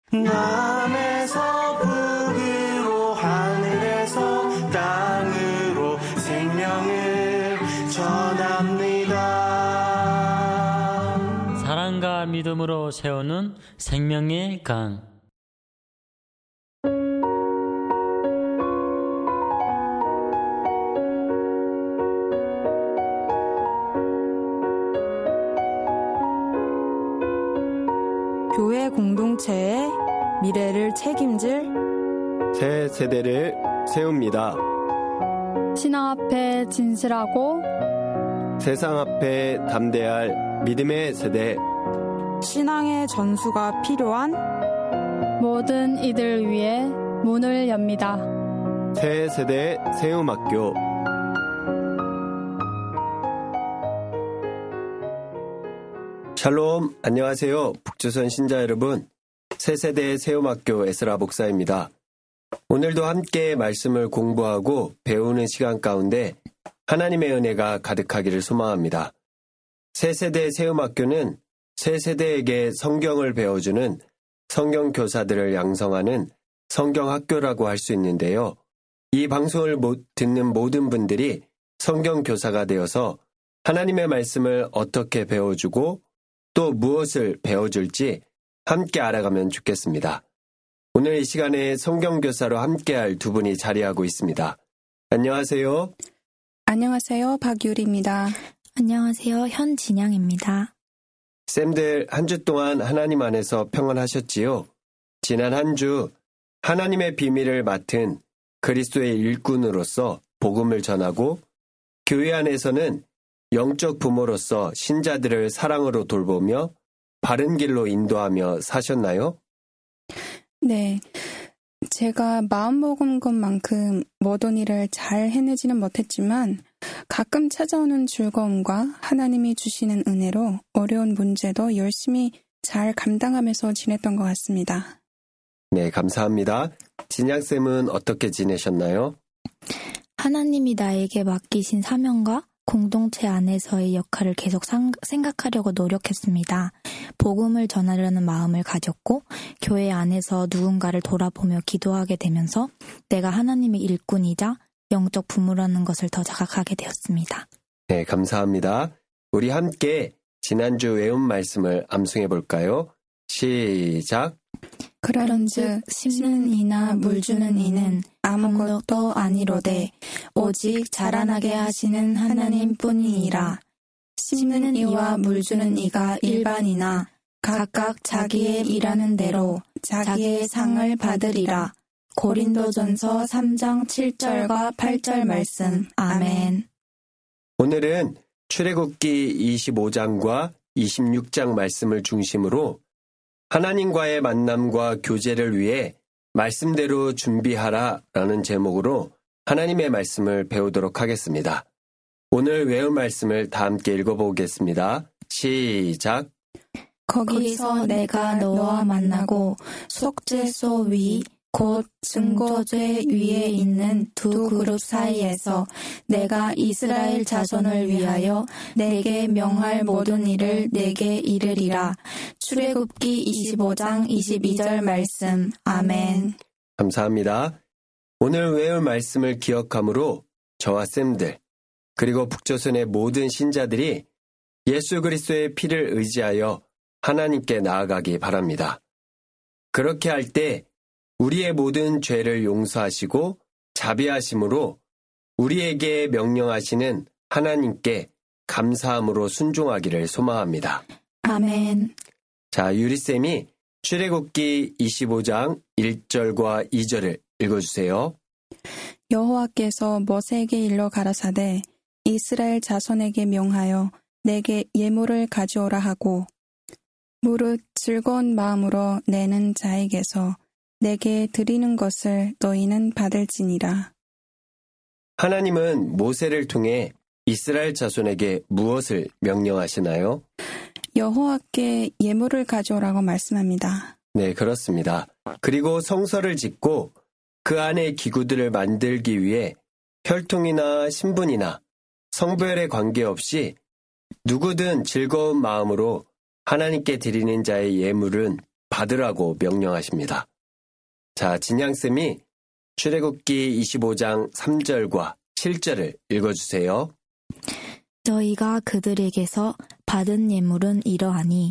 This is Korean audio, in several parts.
남에서 북으로 하늘에서 땅으로 생명을 전합니다. 사랑과 믿음으로 세우는 생명의 강. 교회 공동체의 미래를 책임질 새 세대를 세웁니다. 신앙 앞에 진실하고 세상 앞에 담대할 믿음의 세대. 신앙의 전수가 필요한 모든 이들 위해 문을 엽니다. 새 세대 세움학교. 샬롬, 안녕하세요. 북조선 신자 여러분. 새 세대 세움학교 에스라 목사입니다. 오늘도 함께 말씀을 공부하고 배우는 시간 가운데 하나님의 은혜가 가득하기를 소망합니다. 새 세대 세움학교는 새 세대에게 성경을 배워주는 성경 교사들을 양성하는 성경학교라고 할 수 있는데요. 이 방송을 듣는 모든 분들이 성경 교사가 되어서 하나님의 말씀을 어떻게 배워주고 또 무엇을 배워줄지 함께 알아가면 좋겠습니다. 오늘 이 시간에 성경교사로 함께할 두 분이 자리하고 있습니다. 안녕하세요. 안녕하세요. 박유리입니다. 안녕하세요. 현진양입니다. 쌤들 한 주 동안 하나님 안에서 평안하셨지요? 지난 한 주 하나님의 비밀을 맡은 그리스도의 일꾼으로서 복음을 전하고 교회 안에서는 영적 부모로서 신자들을 사랑으로 돌보며 바른 길로 인도하며 사셨나요? 네. 제가 마음먹은 것만큼 모든 일을 잘 해내지는 못했지만 가끔 찾아오는 즐거움과 하나님이 주시는 은혜로 어려운 문제도 열심히 잘 감당하면서 지냈던 것 같습니다. 네, 감사합니다. 진양쌤은 어떻게 지내셨나요? 하나님이 나에게 맡기신 사명과 공동체 안에서의 역할을 계속 생각하려고 노력했습니다. 복음을 전하려는 마음을 가졌고 교회 안에서 누군가를 돌아보며 기도하게 되면서 내가 하나님의 일꾼이자 영적 부모라는 것을 더 자각하게 되었습니다. 네, 감사합니다. 우리 함께 지난주 외운 말씀을 암송해 볼까요? 시작! 그런즉 심는 이나 물 주는 이는 아무것도 아니로되 오직 자라나게 하시는 하나님뿐이니라. 심는 이와 물 주는 이가 일반이나 각각 자기의 일하는 대로 자기의 상을 받으리라. 고린도전서 3장 7절과 8절 말씀. 아멘. 오늘은 출애굽기 25장과 26장 말씀을 중심으로 하나님과의 만남과 교제를 위해 말씀대로 준비하라 라는 제목으로 하나님의 말씀을 배우도록 하겠습니다. 오늘 외울 말씀을 다 함께 읽어보겠습니다. 시작! 거기서 내가 너와 만나고 속죄소 위 곧 증거죄 위에 있는 두 그룹 사이에서 내가 이스라엘 자손을 위하여 내게 명할 모든 일을 내게 이르리라. 출애굽기 25장 22절 말씀. 아멘. 감사합니다. 오늘 외울 말씀을 기억함으로 저와 쌤들 그리고 북조선의 모든 신자들이 예수 그리스도의 피를 의지하여 하나님께 나아가기 바랍니다. 그렇게 할 때 우리의 모든 죄를 용서하시고 자비하심으로 우리에게 명령하시는 하나님께 감사함으로 순종하기를 소망합니다. 아멘. 자, 유리쌤이 출애굽기 25장 1절과 2절을 읽어주세요. 여호와께서 모세에게 일러 가라사대 이스라엘 자손에게 명하여 내게 예물을 가져오라 하고 무릇 즐거운 마음으로 내는 자에게서 내게 드리는 것을 너희는 받을지니라. 하나님은 모세를 통해 이스라엘 자손에게 무엇을 명령하시나요? 여호와께 예물을 가져오라고 말씀합니다. 네, 그렇습니다. 그리고 성서를 짓고 그 안에 기구들을 만들기 위해 혈통이나 신분이나 성별에 관계없이 누구든 즐거운 마음으로 하나님께 드리는 자의 예물은 받으라고 명령하십니다. 자, 진양쌤이 출애굽기 25장 3절과 7절을 읽어주세요. 너희가 그들에게서 받은 예물은 이러하니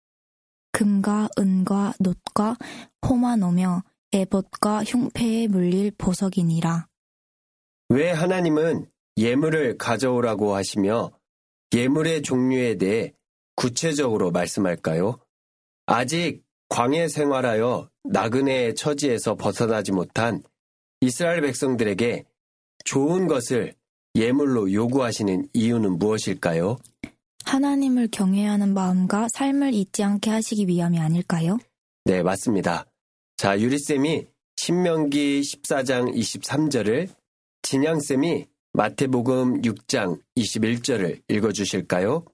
금과 은과 놋과 호마노며 에봇과 흉패에 물릴 보석이니라. 왜 하나님은 예물을 가져오라고 하시며 예물의 종류에 대해 구체적으로 말씀할까요? 아직 광해 생활하여 나그네의 처지에서 벗어나지 못한 이스라엘 백성들에게 좋은 것을 예물로 요구하시는 이유는 무엇일까요? 하나님을 경외하는 마음과 삶을 잊지 않게 하시기 위함이 아닐까요? 네, 맞습니다. 자, 유리쌤이 신명기 14장 23절을, 진양쌤이 마태복음 6장 21절을 읽어주실까요?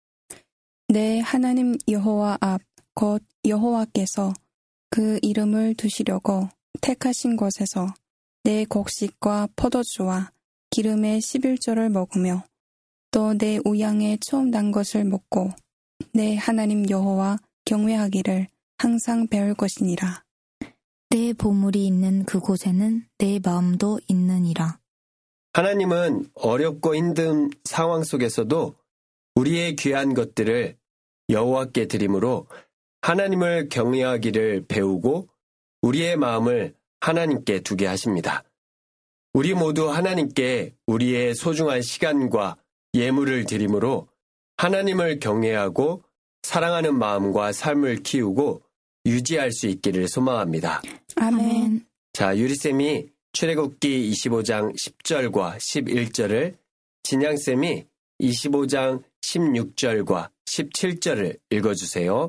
내 하나님 여호와 앞 곧 여호와께서 그 이름을 두시려고 택하신 곳에서 내 곡식과 포도주와 기름의 11조를 먹으며 또 내 우양에 처음 난 것을 먹고 내 하나님 여호와 경외하기를 항상 배울 것이니라. 내 보물이 있는 그곳에는 내 마음도 있느니라. 하나님은 어렵고 힘든 상황 속에서도 우리의 귀한 것들을 여호와께 드림으로 하나님을 경외하기를 배우고 우리의 마음을 하나님께 두게 하십니다. 우리 모두 하나님께 우리의 소중한 시간과 예물을 드림으로 하나님을 경외하고 사랑하는 마음과 삶을 키우고 유지할 수 있기를 소망합니다. 아멘. 자, 유리쌤이 출애굽기 25장 10절과 11절을, 진양쌤이 25장 16절과 17절을 읽어주세요.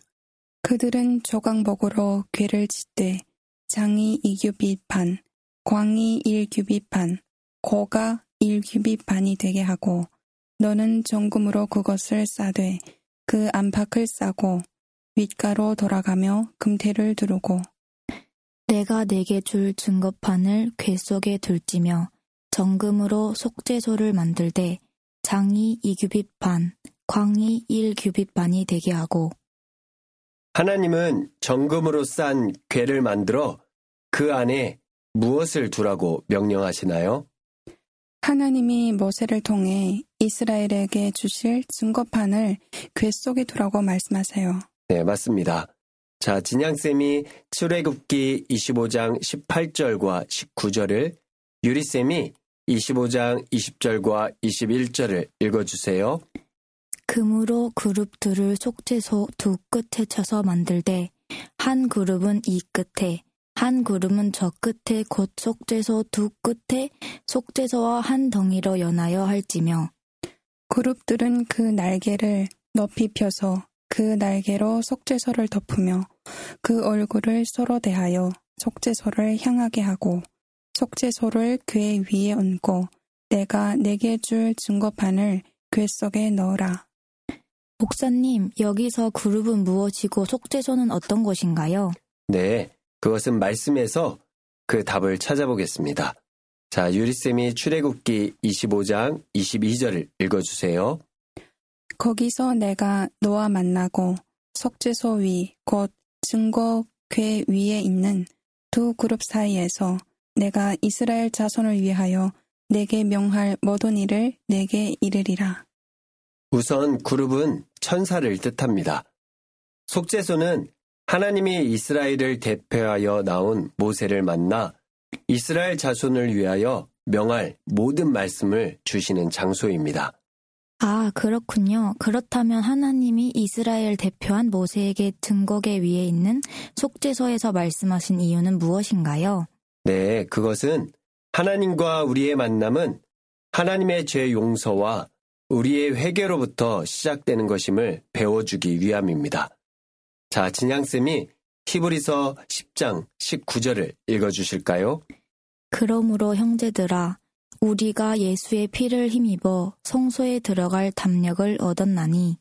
그들은 조각목으로 궤를 짓되 장이 2규빗 반, 광이 1규빗 반, 고가 1규빗 반이 되게 하고 너는 정금으로 그것을 싸되 그 안팎을 싸고 윗가로 돌아가며 금태를 두르고 내가 내게 줄 증거판을 궤 속에 둘지며 정금으로 속죄소를 만들되 장이 2규빗 반, 광이 1규빗 반이 되게 하고 하나님은 정금으로 싼 궤를 만들어 그 안에 무엇을 두라고 명령하시나요? 하나님이 모세를 통해 이스라엘에게 주실 증거판을 궤 속에 두라고 말씀하세요. 네, 맞습니다. 자, 진양쌤이 출애굽기 25장 18절과 19절을, 유리쌤이 25장 20절과 21절을 읽어주세요. 금으로 그룹들을 속죄소 두 끝에 쳐서 만들되 한 그룹은 이 끝에 한 그룹은 저 끝에 곧 속죄소 두 끝에 속죄소와 한 덩이로 연하여 할지며 그룹들은 그 날개를 높이 펴서 그 날개로 속죄소를 덮으며 그 얼굴을 서로 대하여 속죄소를 향하게 하고 속죄소를 궤 위에 얹고 내가 내게 줄 증거판을 궤 속에 넣으라. 목사님, 여기서 그룹은 무엇이고 속죄소는 어떤 것인가요? 네, 그것은 말씀에서 그 답을 찾아보겠습니다. 자, 유리쌤이 출애굽기 25장 22절을 읽어주세요. 거기서 내가 너와 만나고 속죄소 위 곧 증거 궤 위에 있는 두 그룹 사이에서 내가 이스라엘 자손을 위하여 내게 명할 모든 일을 내게 이르리라. 우선 그룹은 천사를 뜻합니다. 속죄소는 하나님이 이스라엘을 대표하여 나온 모세를 만나 이스라엘 자손을 위하여 명할 모든 말씀을 주시는 장소입니다. 아, 그렇군요. 그렇다면 하나님이 이스라엘 대표한 모세에게 증거궤 위에 있는 속죄소에서 말씀하신 이유는 무엇인가요? 네, 그것은 하나님과 우리의 만남은 하나님의 죄 용서와 우리의 회개로부터 시작되는 것임을 배워주기 위함입니다. 자, 진양쌤이 히브리서 10장 19절을 읽어주실까요? 그러므로 형제들아, 우리가 예수의 피를 힘입어 성소에 들어갈 담력을 얻었나니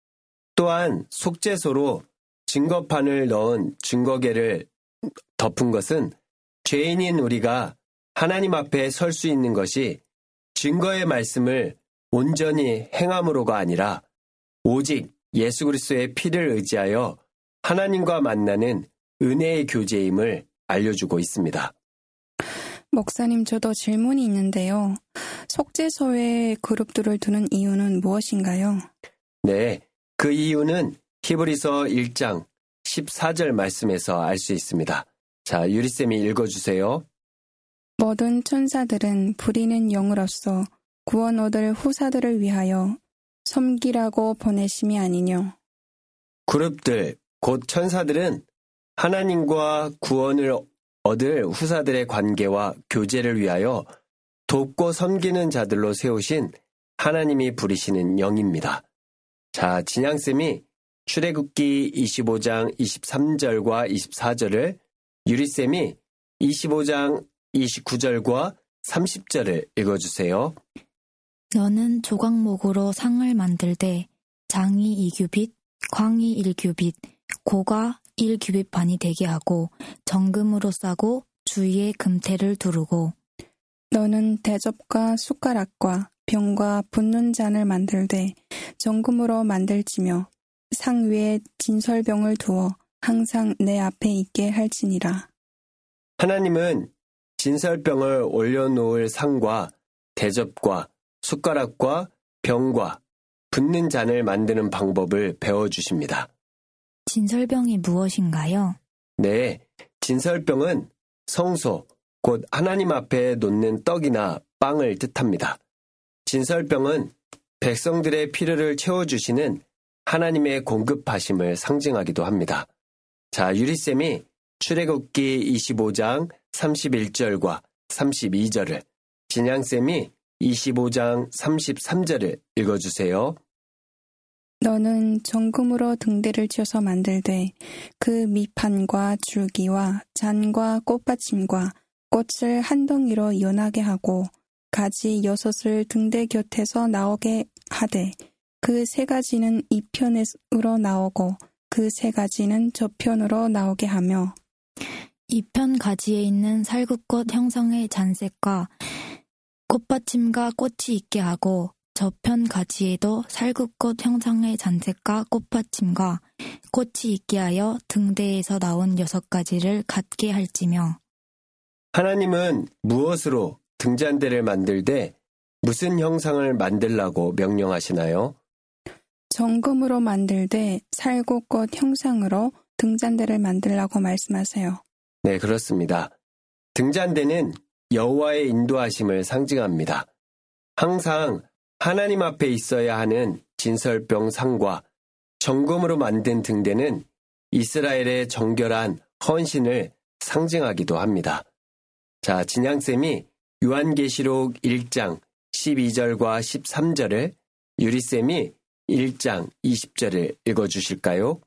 또한 속죄소로 증거판을 넣은 증거궤를 덮은 것은 죄인인 우리가 하나님 앞에 설 수 있는 것이 증거의 말씀을 온전히 행함으로가 아니라 오직 예수 그리스도의 피를 의지하여 하나님과 만나는 은혜의 교제임을 알려주고 있습니다. 목사님, 저도 질문이 있는데요. 속죄소에 그룹들을 두는 이유는 무엇인가요? 네, 그 이유는 히브리서 1장 14절 말씀에서 알 수 있습니다. 자, 유리쌤이 읽어주세요. 모든 천사들은 부리는 영으로서 구원 얻을 후사들을 위하여 섬기라고 보내심이 아니뇨. 그룹들, 곧 천사들은 하나님과 구원을 얻을 후사들의 관계와 교제를 위하여 돕고 섬기는 자들로 세우신 하나님이 부리시는 영입니다. 자, 진양쌤이 출애굽기 25장 23절과 24절을, 유리쌤이 25장 29절과 30절을 읽어주세요. 너는 조각목으로 상을 만들되 장이 2규빗, 광이 1규빗, 고가 1규빗 반이 되게 하고 정금으로 싸고 주위에 금태를 두르고 너는 대접과 숟가락과 병과 붓는 잔을 만들되 정금으로 만들지며 상 위에 진설병을 두어 항상 내 앞에 있게 할지니라. 하나님은 진설병을 올려놓을 상과 대접과 숟가락과 병과 붓는 잔을 만드는 방법을 배워주십니다. 진설병이 무엇인가요? 네, 진설병은 성소, 곧 하나님 앞에 놓는 떡이나 빵을 뜻합니다. 진설병은 백성들의 필요를 채워주시는 하나님의 공급하심을 상징하기도 합니다. 자, 유리쌤이 출애굽기 25장 31절과 32절을, 진양쌤이 25장 33절을 읽어주세요. 너는 정금으로 등대를 지어서 만들되 그 밑판과 줄기와 잔과 꽃받침과 꽃을 한 덩이로 연하게 하고 가지 6을 등대 곁에서 나오게 하되 그 3가지는 이편으로 나오고 그 3가지는 저편으로 나오게 하며 이편 가지에 있는 살구꽃 형상의 잔색과 꽃받침과 꽃이 있게 하고 저편 가지에도 살구꽃 형상의 잔색과 꽃받침과 꽃이 있게 하여 등대에서 나온 6가지를 갖게 할지며. 하나님은 무엇으로 등잔대를 만들되 무슨 형상을 만들라고 명령하시나요? 정금으로 만들되 살구꽃 형상으로 등잔대를 만들라고 말씀하세요. 네, 그렇습니다. 등잔대는 여호와의 인도하심을 상징합니다. 항상 하나님 앞에 있어야 하는 진설병 상과 정금으로 만든 등대는 이스라엘의 정결한 헌신을 상징하기도 합니다. 자, 진양쌤이 요한계시록 1장 12절과 13절을, 유리쌤이 1장 20절을 읽어주실까요?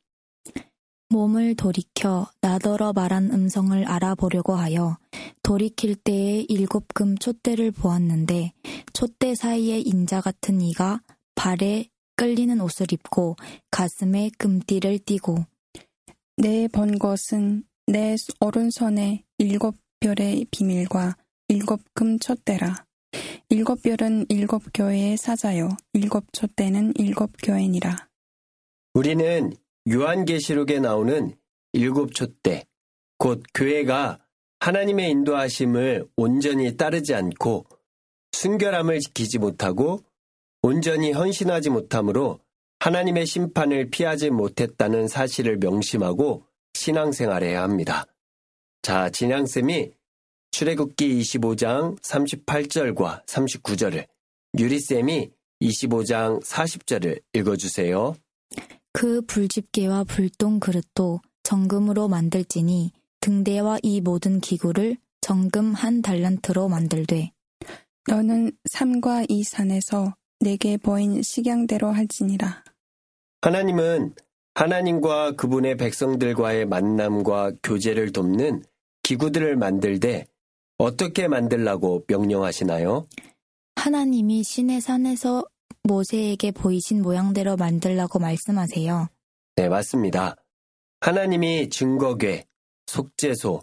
몸을 돌이켜 나더러 말한 음성을 알아보려고 하여 돌이킬 때에 7금 촛대를 보았는데 촛대 사이에 인자 같은 이가 발에 끌리는 옷을 입고 가슴에 금띠를 띠고 내 본 것은 내 오른손에 7별의 비밀과 7금 촛대라. 7별은 7교회의 사자요 7촛대는 7교회니라. 우리는 요한계시록에 나오는 7촛대, 곧 교회가 하나님의 인도하심을 온전히 따르지 않고 순결함을 지키지 못하고 온전히 헌신하지 못함으로 하나님의 심판을 피하지 못했다는 사실을 명심하고 신앙생활해야 합니다. 자, 진양쌤이 출애굽기 25장 38절과 39절을, 유리쌤이 25장 40절을 읽어주세요. 그 불집게와 불똥 그릇도 정금으로 만들지니 등대와 이 모든 기구를 정금 1달란트로 만들되 너는 삼과 이 산에서 내게 보인 식양대로 할지니라. 하나님은 하나님과 그분의 백성들과의 만남과 교제를 돕는 기구들을 만들되 어떻게 만들라고 명령하시나요? 하나님이 시내 산에서 모세에게 보이신 모양대로 만들라고 말씀하세요. 네, 맞습니다. 하나님이 증거궤, 속죄소,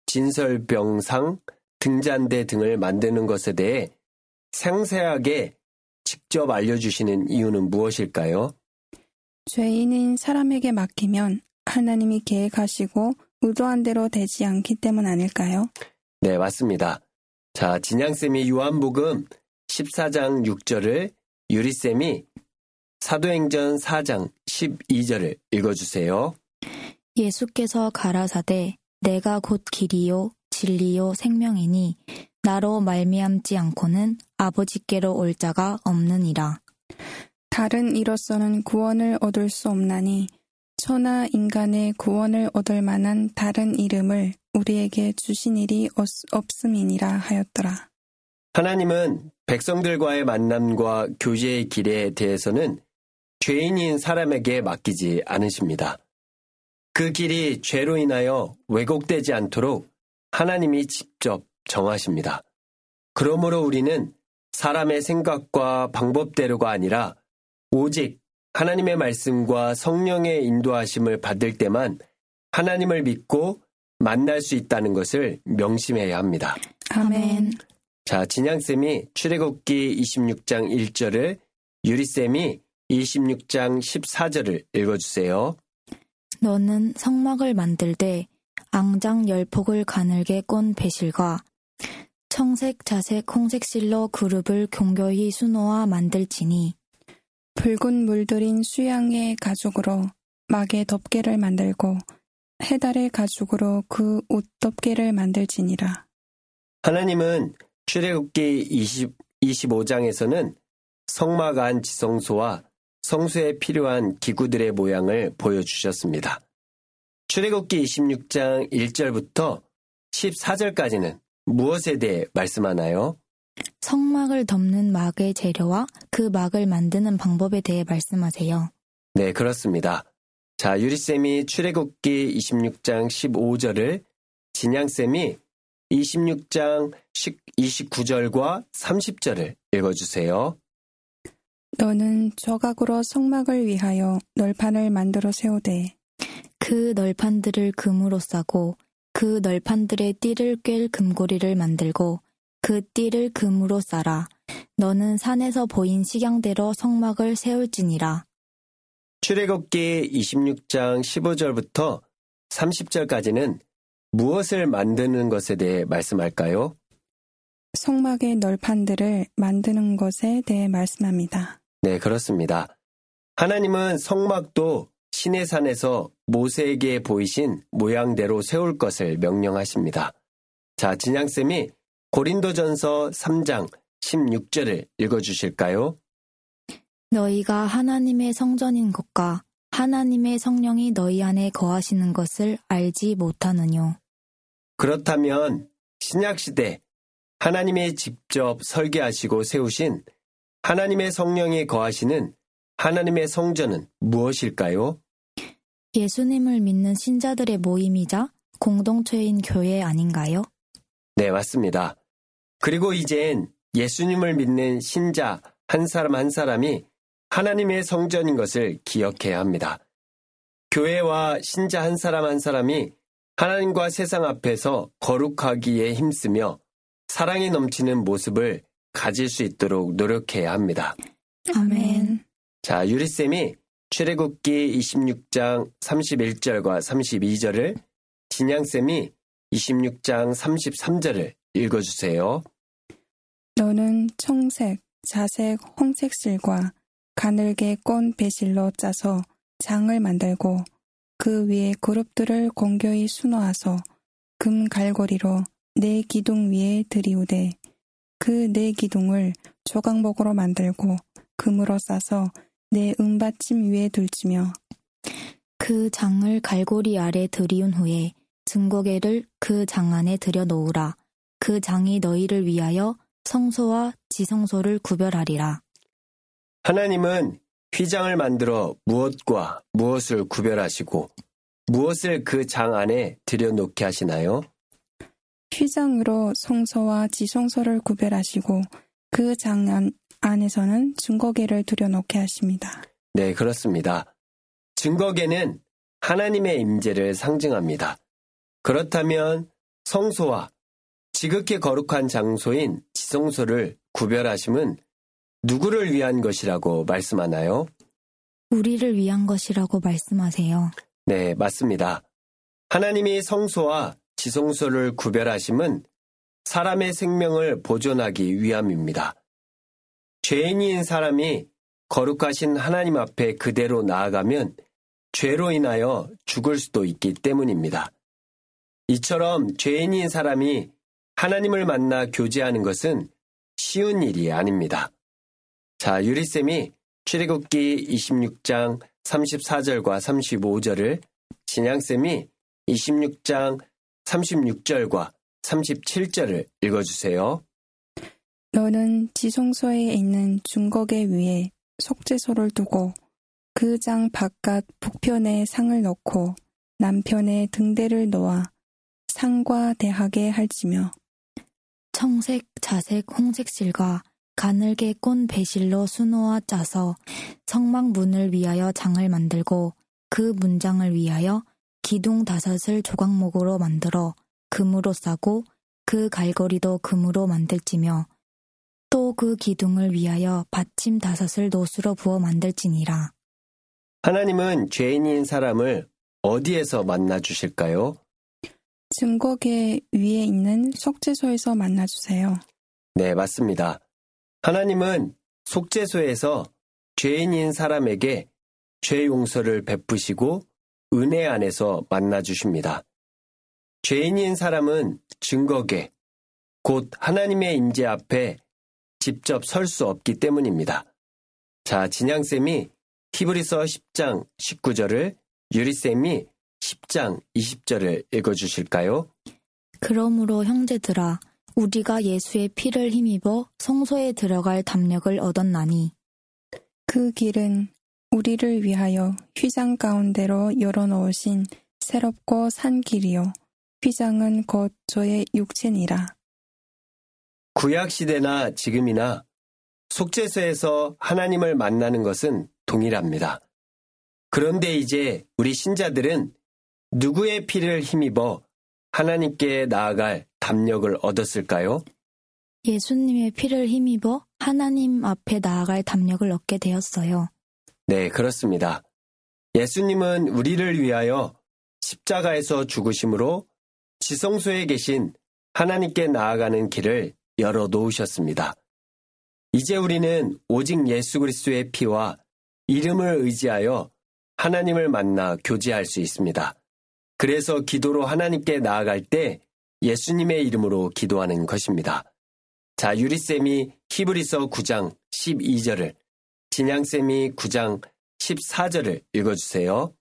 진설병상, 등잔대 등을 만드는 것에 대해 상세하게 직접 알려주시는 이유는 무엇일까요? 죄인인 사람에게 맡기면 하나님이 계획하시고 의도한 대로 되지 않기 때문 아닐까요? 네, 맞습니다. 자, 진양쌤이 요한복음 14장 6절을, 유리쌤이 사도행전 4장 12절을 읽어주세요. 예수께서 가라사대 내가 곧 길이요 진리요 생명이니 나로 말미암지 않고는 아버지께로 올 자가 없느니라. 다른 이로서는 구원을 얻을 수 없나니 천하 인간의 구원을 얻을 만한 다른 이름을 우리에게 주신 일이 없음이니라 하였더라. 하나님은 백성들과의 만남과 교제의 길에 대해서는 죄인인 사람에게 맡기지 않으십니다. 그 길이 죄로 인하여 왜곡되지 않도록 하나님이 직접 정하십니다. 그러므로 우리는 사람의 생각과 방법대로가 아니라 오직 하나님의 말씀과 성령의 인도하심을 받을 때만 하나님을 믿고 만날 수 있다는 것을 명심해야 합니다. 아멘. 자, 진양쌤이 출애굽기 26장 1절을, 유리쌤이 26장 14절을 읽어주세요. 너는 성막을 만들되 앙장 10폭을 가늘게 꼰 배실과 청색, 자색, 홍색 실로 그룹을 공교히 수놓아 만들지니 붉은 물들인 수양의 가죽으로 막의 덮개를 만들고 해달의 가죽으로 그 옷 덮개를 만들지니라. 하나님은 출애굽기 25장에서는 성막 안 지성소와 성소에 필요한 기구들의 모양을 보여주셨습니다. 출애굽기 26장 1절부터 14절까지는 무엇에 대해 말씀하나요? 성막을 덮는 막의 재료와 그 막을 만드는 방법에 대해 말씀하세요. 네, 그렇습니다. 자, 유리쌤이 출애굽기 26장 15절을, 진양쌤이 26장 29절과 30절을 읽어주세요. 너는 조각으로 성막을 위하여 널판을 만들어 세우되 그 널판들을 금으로 싸고 그 널판들의 띠를 꿰 금고리를 만들고 그 띠를 금으로 싸라. 너는 산에서 보인 식양대로 성막을 세울지니라. 출애굽기 26장 15절부터 30절까지는 무엇을 만드는 것에 대해 말씀할까요? 성막의 널판들을 만드는 것에 대해 말씀합니다. 네, 그렇습니다. 하나님은 성막도 시내산에서 모세에게 보이신 모양대로 세울 것을 명령하십니다. 자, 진양쌤이 고린도전서 3장 16절을 읽어주실까요? 너희가 하나님의 성전인 것과 하나님의 성령이 너희 안에 거하시는 것을 알지 못하느뇨. 그렇다면 신약시대 하나님이 직접 설계하시고 세우신 하나님의 성령이 거하시는 하나님의 성전은 무엇일까요? 예수님을 믿는 신자들의 모임이자 공동체인 교회 아닌가요? 네, 맞습니다. 그리고 이젠 예수님을 믿는 신자 한 사람 한 사람이 하나님의 성전인 것을 기억해야 합니다. 교회와 신자 한 사람이 하나님과 세상 앞에서 거룩하기에 힘쓰며 사랑이 넘치는 모습을 가질 수 있도록 노력해야 합니다. 아멘. 자, 유리쌤이 출애굽기 26장 31절과 32절을, 진양쌤이 26장 33절을 읽어주세요. 너는 청색, 자색, 홍색 실과 가늘게 꼰 배실로 짜서 장을 만들고 그 위에 그룹들을 공교히 수놓아서 금 갈고리로 네 기둥 위에 들이우되 그 네 기둥을 조각목으로 만들고 금으로 싸서 네 은받침 위에 둘지며 그 장을 갈고리 아래 들이운 후에 증거계를 그 장 안에 들여 놓으라. 그 장이 너희를 위하여 성소와 지성소를 구별하리라. 하나님은 휘장을 만들어 무엇과 무엇을 구별하시고 무엇을 그 장 안에 들여놓게 하시나요? 휘장으로 성소와 지성소를 구별하시고 그 장 안에서는 증거계를 들여놓게 하십니다. 네, 그렇습니다. 증거계는 하나님의 임재를 상징합니다. 그렇다면 성소와 지극히 거룩한 장소인 지성소를 구별하심은 누구를 위한 것이라고 말씀하나요? 우리를 위한 것이라고 말씀하세요. 네, 맞습니다. 하나님이 성소와 지성소를 구별하심은 사람의 생명을 보존하기 위함입니다. 죄인인 사람이 거룩하신 하나님 앞에 그대로 나아가면 죄로 인하여 죽을 수도 있기 때문입니다. 이처럼 죄인인 사람이 하나님을 만나 교제하는 것은 쉬운 일이 아닙니다. 자, 유리쌤이 출애굽기 26장 34절과 35절을, 진양쌤이 26장 36절과 37절을 읽어주세요. 너는 지성소에 있는 중거계 위에 속죄소를 두고 그 장 바깥 북편에 상을 넣고 남편에 등대를 놓아 상과 대하게 할지며 청색, 자색, 홍색 실과 가늘게 꼰 배실로 수놓아 짜서 성막 문을 위하여 장을 만들고 그 문장을 위하여 기둥 5을 조각목으로 만들어 금으로 싸고 그 갈고리도 금으로 만들지며 또 그 기둥을 위하여 받침 5을 노수로 부어 만들지니라. 하나님은 죄인인 사람을 어디에서 만나 주실까요? 증거계 위에 있는 속죄소에서 만나주세요. 네, 맞습니다. 하나님은 속죄소에서 죄인인 사람에게 죄 용서를 베푸시고 은혜 안에서 만나 주십니다. 죄인인 사람은 증거계, 곧 하나님의 임재 앞에 직접 설 수 없기 때문입니다. 자, 진양쌤이 히브리서 10장 19절을, 유리쌤이 10장 20절을 읽어주실까요? 그러므로 형제들아, 우리가 예수의 피를 힘입어 성소에 들어갈 담력을 얻었나니 그 길은 우리를 위하여 휘장 가운데로 열어놓으신 새롭고 산 길이요. 휘장은 곧 저의 육체니라. 구약시대나 지금이나 속죄소에서 하나님을 만나는 것은 동일합니다. 그런데 이제 우리 신자들은 누구의 피를 힘입어 하나님께 나아갈 담력을 얻었을까요? 예수님의 피를 힘입어 하나님 앞에 나아갈 담력을 얻게 되었어요. 네, 그렇습니다. 예수님은 우리를 위하여 십자가에서 죽으심으로 지성소에 계신 하나님께 나아가는 길을 열어놓으셨습니다. 이제 우리는 오직 예수 그리스도의 피와 이름을 의지하여 하나님을 만나 교제할 수 있습니다. 그래서 기도로 하나님께 나아갈 때 예수님의 이름으로 기도하는 것입니다. 자, 유리쌤이 히브리서 9장 12절을, 진양쌤이 9장 14절을 읽어주세요.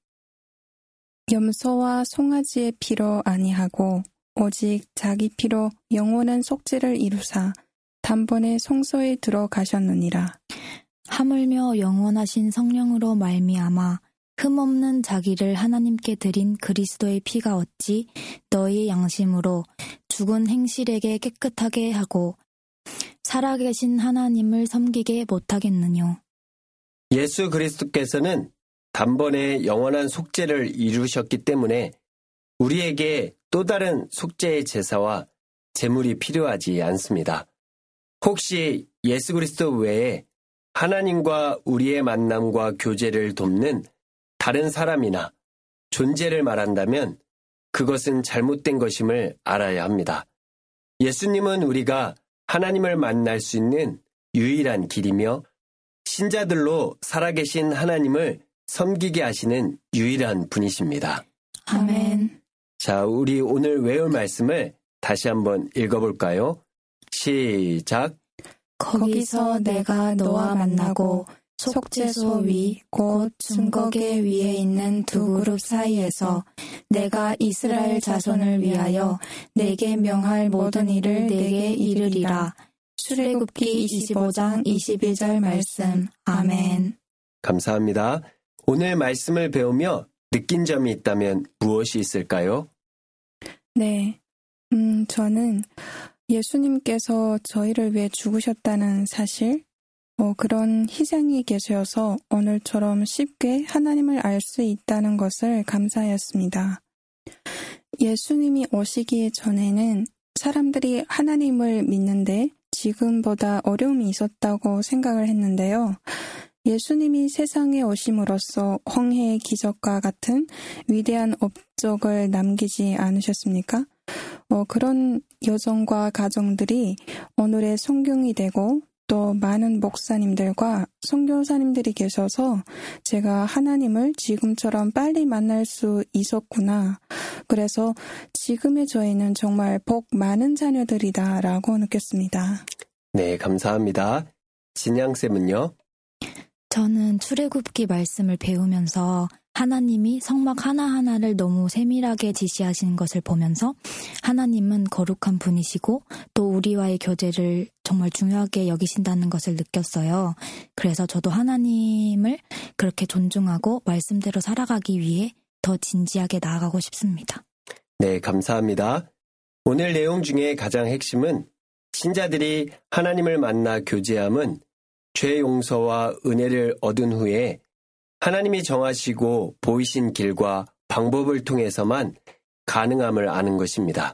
염소와 송아지의 피로 아니하고 오직 자기 피로 영원한 속죄를 이루사 단번에 성소에 들어가셨느니라. 하물며 영원하신 성령으로 말미암아 흠없는 자기를 하나님께 드린 그리스도의 피가 어찌 너희의 양심으로 죽은 행실에게 깨끗하게 하고 살아계신 하나님을 섬기게 못하겠느뇨. 예수 그리스도께서는 단번에 영원한 속죄를 이루셨기 때문에 우리에게 또 다른 속죄의 제사와 제물이 필요하지 않습니다. 혹시 예수 그리스도 외에 하나님과 우리의 만남과 교제를 돕는 다른 사람이나 존재를 말한다면 그것은 잘못된 것임을 알아야 합니다. 예수님은 우리가 하나님을 만날 수 있는 유일한 길이며 신자들로 살아계신 하나님을 섬기게 하시는 유일한 분이십니다. 아멘. 자, 우리 오늘 외울 말씀을 다시 한번 읽어볼까요? 시작. 거기서 내가 너와 만나고 속죄소 위 곧 증거계 위에 있는 두 그룹 사이에서 내가 이스라엘 자손을 위하여 내게 명할 모든 일을 내게 이르리라. 출애굽기 25장 21절 말씀. 아멘. 감사합니다. 오늘 말씀을 배우며 느낀 점이 있다면 무엇이 있을까요? 네, 저는 예수님께서 저희를 위해 죽으셨다는 사실, 그런 희생이 계셔서 오늘처럼 쉽게 하나님을 알 수 있다는 것을 감사하였습니다. 예수님이 오시기 전에는 사람들이 하나님을 믿는데 지금보다 어려움이 있었다고 생각을 했는데요. 예수님이 세상에 오심으로써 홍해의 기적과 같은 위대한 업적을 남기지 않으셨습니까? 그런 여정과 가정들이 오늘의 성경이 되고 또 많은 목사님들과 선교사님들이 계셔서 제가 하나님을 지금처럼 빨리 만날 수 있었구나. 그래서 지금의 저희는 정말 복 많은 자녀들이다라고 느꼈습니다. 네, 감사합니다. 진양쌤은요? 저는 출애굽기 말씀을 배우면서 하나님이 성막 하나하나를 너무 세밀하게 지시하시는 것을 보면서 하나님은 거룩한 분이시고 또 우리와의 교제를 정말 중요하게 여기신다는 것을 느꼈어요. 그래서 저도 하나님을 그렇게 존중하고 말씀대로 살아가기 위해 더 진지하게 나아가고 싶습니다. 네, 감사합니다. 오늘 내용 중에 가장 핵심은 신자들이 하나님을 만나 교제함은 죄 용서와 은혜를 얻은 후에 하나님이 정하시고 보이신 길과 방법을 통해서만 가능함을 아는 것입니다.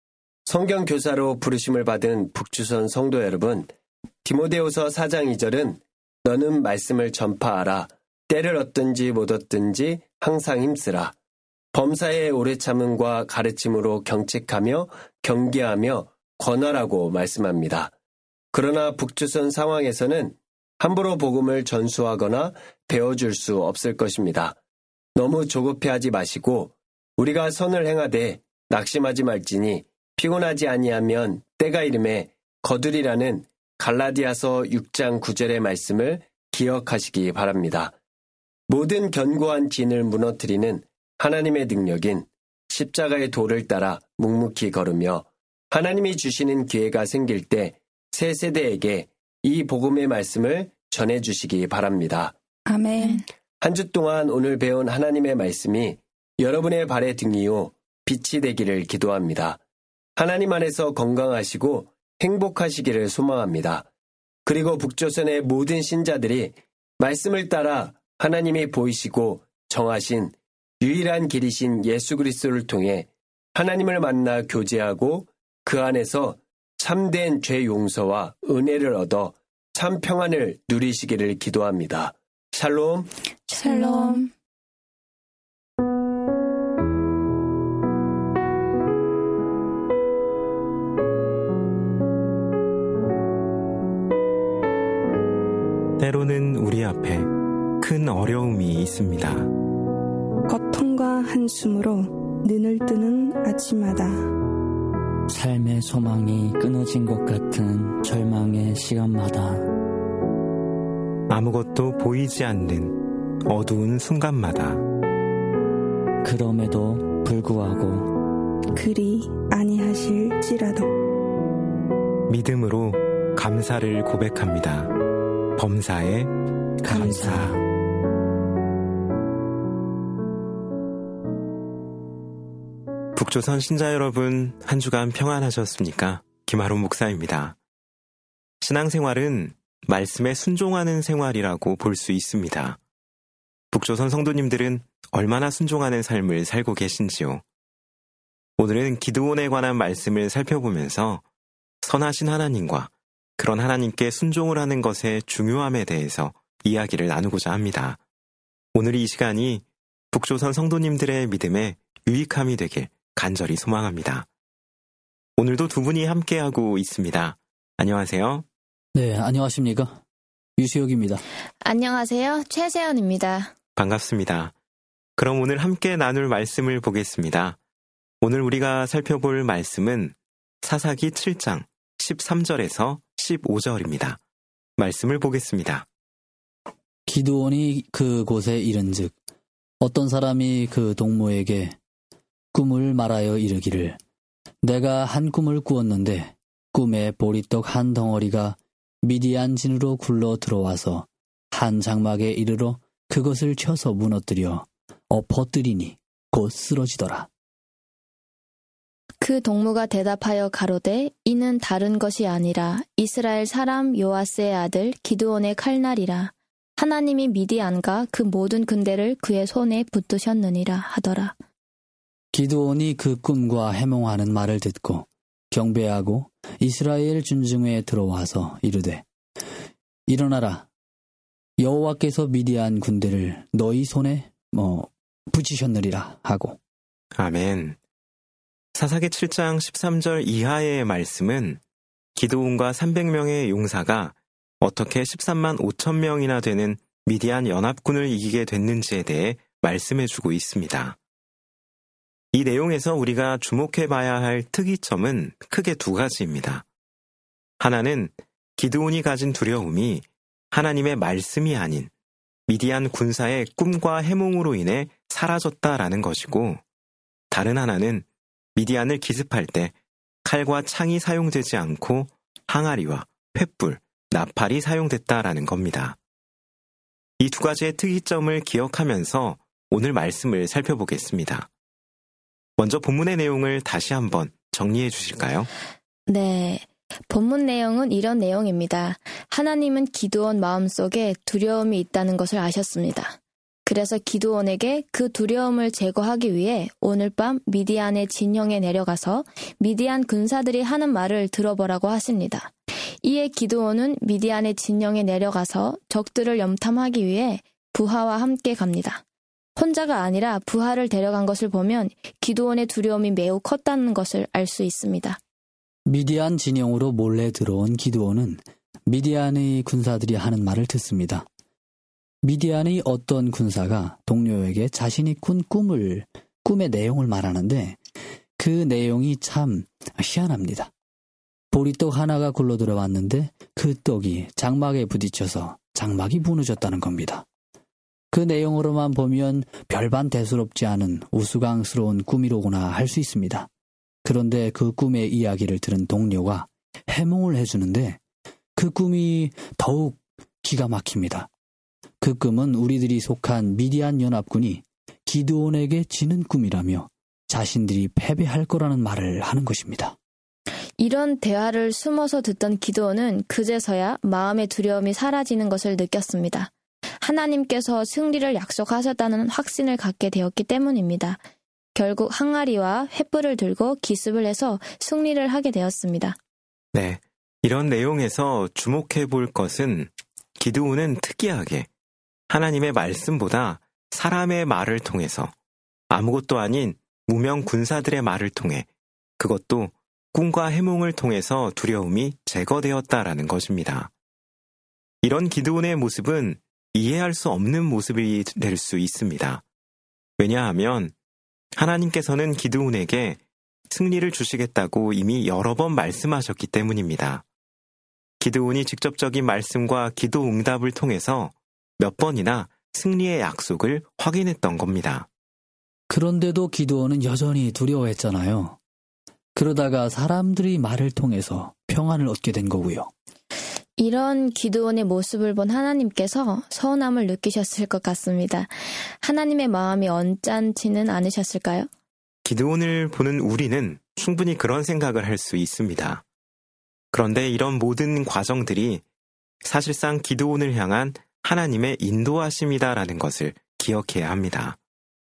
성경 교사로 부르심을 받은 북주선 성도 여러분, 디모데후서 4장 2절은 너는 말씀을 전파하라. 때를 얻든지 못 얻든지 항상 힘쓰라. 범사의 오래 참음과 가르침으로 경책하며 경계하며 권하라고 말씀합니다. 그러나 북주선 상황에서는 함부로 복음을 전수하거나 배워줄 수 없을 것입니다. 너무 조급해하지 마시고 우리가 선을 행하되 낙심하지 말지니 피곤하지 아니하면 때가 이름에 거두리라는 갈라디아서 6장 9절의 말씀을 기억하시기 바랍니다. 모든 견고한 진을 무너뜨리는 하나님의 능력인 십자가의 도를 따라 묵묵히 걸으며 하나님이 주시는 기회가 생길 때 새 세대에게 이 복음의 말씀을 전해주시기 바랍니다. 아멘. 한 주 동안 오늘 배운 하나님의 말씀이 여러분의 발의 등이요 빛이 되기를 기도합니다. 하나님 안에서 건강하시고 행복하시기를 소망합니다. 그리고 북조선의 모든 신자들이 말씀을 따라 하나님이 보이시고 정하신 유일한 길이신 예수 그리스도를 통해 하나님을 만나 교제하고 그 안에서 참된 죄 용서와 은혜를 얻어 참 평안을 누리시기를 기도합니다. 샬롬. 샬롬. 때로는 우리 앞에 큰 어려움이 있습니다. 고통과 한숨으로 눈을 뜨는 아침마다 삶의 소망이 끊어진 것 같은 절망의 시간마다 아무것도 보이지 않는 어두운 순간마다 그럼에도 불구하고 그리 아니하실지라도 믿음으로 감사를 고백합니다. 범사에 감사. 북조선 신자 여러분, 한 주간 평안하셨습니까? 김하론 목사입니다. 신앙생활은 말씀에 순종하는 생활이라고 볼 수 있습니다. 북조선 성도님들은 얼마나 순종하는 삶을 살고 계신지요? 오늘은 기드온에 관한 말씀을 살펴보면서 선하신 하나님과 그런 하나님께 순종을 하는 것의 중요함에 대해서 이야기를 나누고자 합니다. 오늘 이 시간이 북조선 성도님들의 믿음에 유익함이 되길 간절히 소망합니다. 오늘도 두 분이 함께하고 있습니다. 안녕하세요. 네, 안녕하십니까? 유시혁입니다. 안녕하세요. 최세연입니다. 반갑습니다. 그럼 오늘 함께 나눌 말씀을 보겠습니다. 오늘 우리가 살펴볼 말씀은 사사기 7장 13절에서 15절입니다. 말씀을 보겠습니다. 기드온이 그곳에 이른즉 어떤 사람이 그 동무에게 꿈을 말하여 이르기를 내가 한 꿈을 꾸었는데 꿈에 보리떡 한 덩어리가 미디안 진으로 굴러 들어와서 한 장막에 이르러 그것을 쳐서 무너뜨려 엎어뜨리니 곧 쓰러지더라. 그 동무가 대답하여 가로되 이는 다른 것이 아니라 이스라엘 사람 요아스의 아들 기드온의 칼날이라. 하나님이 미디안과 그 모든 군대를 그의 손에 붙드셨느니라 하더라. 기드온이 그 꿈과 해몽하는 말을 듣고 경배하고 이스라엘 군중에 들어와서 이르되 일어나라. 여호와께서 미디안 군대를 너희 손에 붙이셨느리라 하고. 아멘. 사사기 7장 13절 이하의 말씀은 기드온과 300명의 용사가 어떻게 13만 5천 명이나 되는 미디안 연합군을 이기게 됐는지에 대해 말씀해주고 있습니다. 이 내용에서 우리가 주목해봐야 할 특이점은 크게 두 가지입니다. 하나는 기드온이 가진 두려움이 하나님의 말씀이 아닌 미디안 군사의 꿈과 해몽으로 인해 사라졌다라는 것이고, 다른 하나는 미디안을 기습할 때 칼과 창이 사용되지 않고 항아리와 횃불, 나팔이 사용됐다라는 겁니다. 이 두 가지의 특이점을 기억하면서 오늘 말씀을 살펴보겠습니다. 먼저 본문의 내용을 다시 한번 정리해 주실까요? 네. 본문 내용은 이런 내용입니다. 하나님은 기드온 마음속에 두려움이 있다는 것을 아셨습니다. 그래서 기드온에게 그 두려움을 제거하기 위해 오늘 밤 미디안의 진영에 내려가서 미디안 군사들이 하는 말을 들어보라고 하십니다. 이에 기드온은 미디안의 진영에 내려가서 적들을 염탐하기 위해 부하와 함께 갑니다. 혼자가 아니라 부하를 데려간 것을 보면 기드온의 두려움이 매우 컸다는 것을 알 수 있습니다. 미디안 진영으로 몰래 들어온 기드온은 미디안의 군사들이 하는 말을 듣습니다. 미디안의 어떤 군사가 동료에게 자신이 꾼 꿈의 내용을 말하는데 그 내용이 참 희한합니다. 보리떡 하나가 굴러 들어왔는데 그 떡이 장막에 부딪혀서 장막이 무너졌다는 겁니다. 그 내용으로만 보면 별반 대수롭지 않은 우스꽝스러운 꿈이로구나 할 수 있습니다. 그런데 그 꿈의 이야기를 들은 동료가 해몽을 해주는데 그 꿈이 더욱 기가 막힙니다. 그 꿈은 우리들이 속한 미디안 연합군이 기드온에게 지는 꿈이라며 자신들이 패배할 거라는 말을 하는 것입니다. 이런 대화를 숨어서 듣던 기드온은 그제서야 마음의 두려움이 사라지는 것을 느꼈습니다. 하나님께서 승리를 약속하셨다는 확신을 갖게 되었기 때문입니다. 결국 항아리와 횃불을 들고 기습을 해서 승리를 하게 되었습니다. 네, 이런 내용에서 주목해 볼 것은 기드온은 특이하게 하나님의 말씀보다 사람의 말을 통해서 아무것도 아닌 무명 군사들의 말을 통해 그것도 꿈과 해몽을 통해서 두려움이 제거되었다라는 것입니다. 이런 기드온의 모습은 이해할 수 없는 모습이 될 수 있습니다. 왜냐하면 하나님께서는 기드온에게 승리를 주시겠다고 이미 여러 번 말씀하셨기 때문입니다. 기드온이 직접적인 말씀과 기도 응답을 통해서 몇 번이나 승리의 약속을 확인했던 겁니다. 그런데도 기드온은 여전히 두려워했잖아요. 그러다가 사람들이 말을 통해서 평안을 얻게 된 거고요. 이런 기드온의 모습을 본 하나님께서 서운함을 느끼셨을 것 같습니다. 하나님의 마음이 언짢지는 않으셨을까요? 기드온을 보는 우리는 충분히 그런 생각을 할 수 있습니다. 그런데 이런 모든 과정들이 사실상 기드온을 향한 하나님의 인도하심이다라는 것을 기억해야 합니다.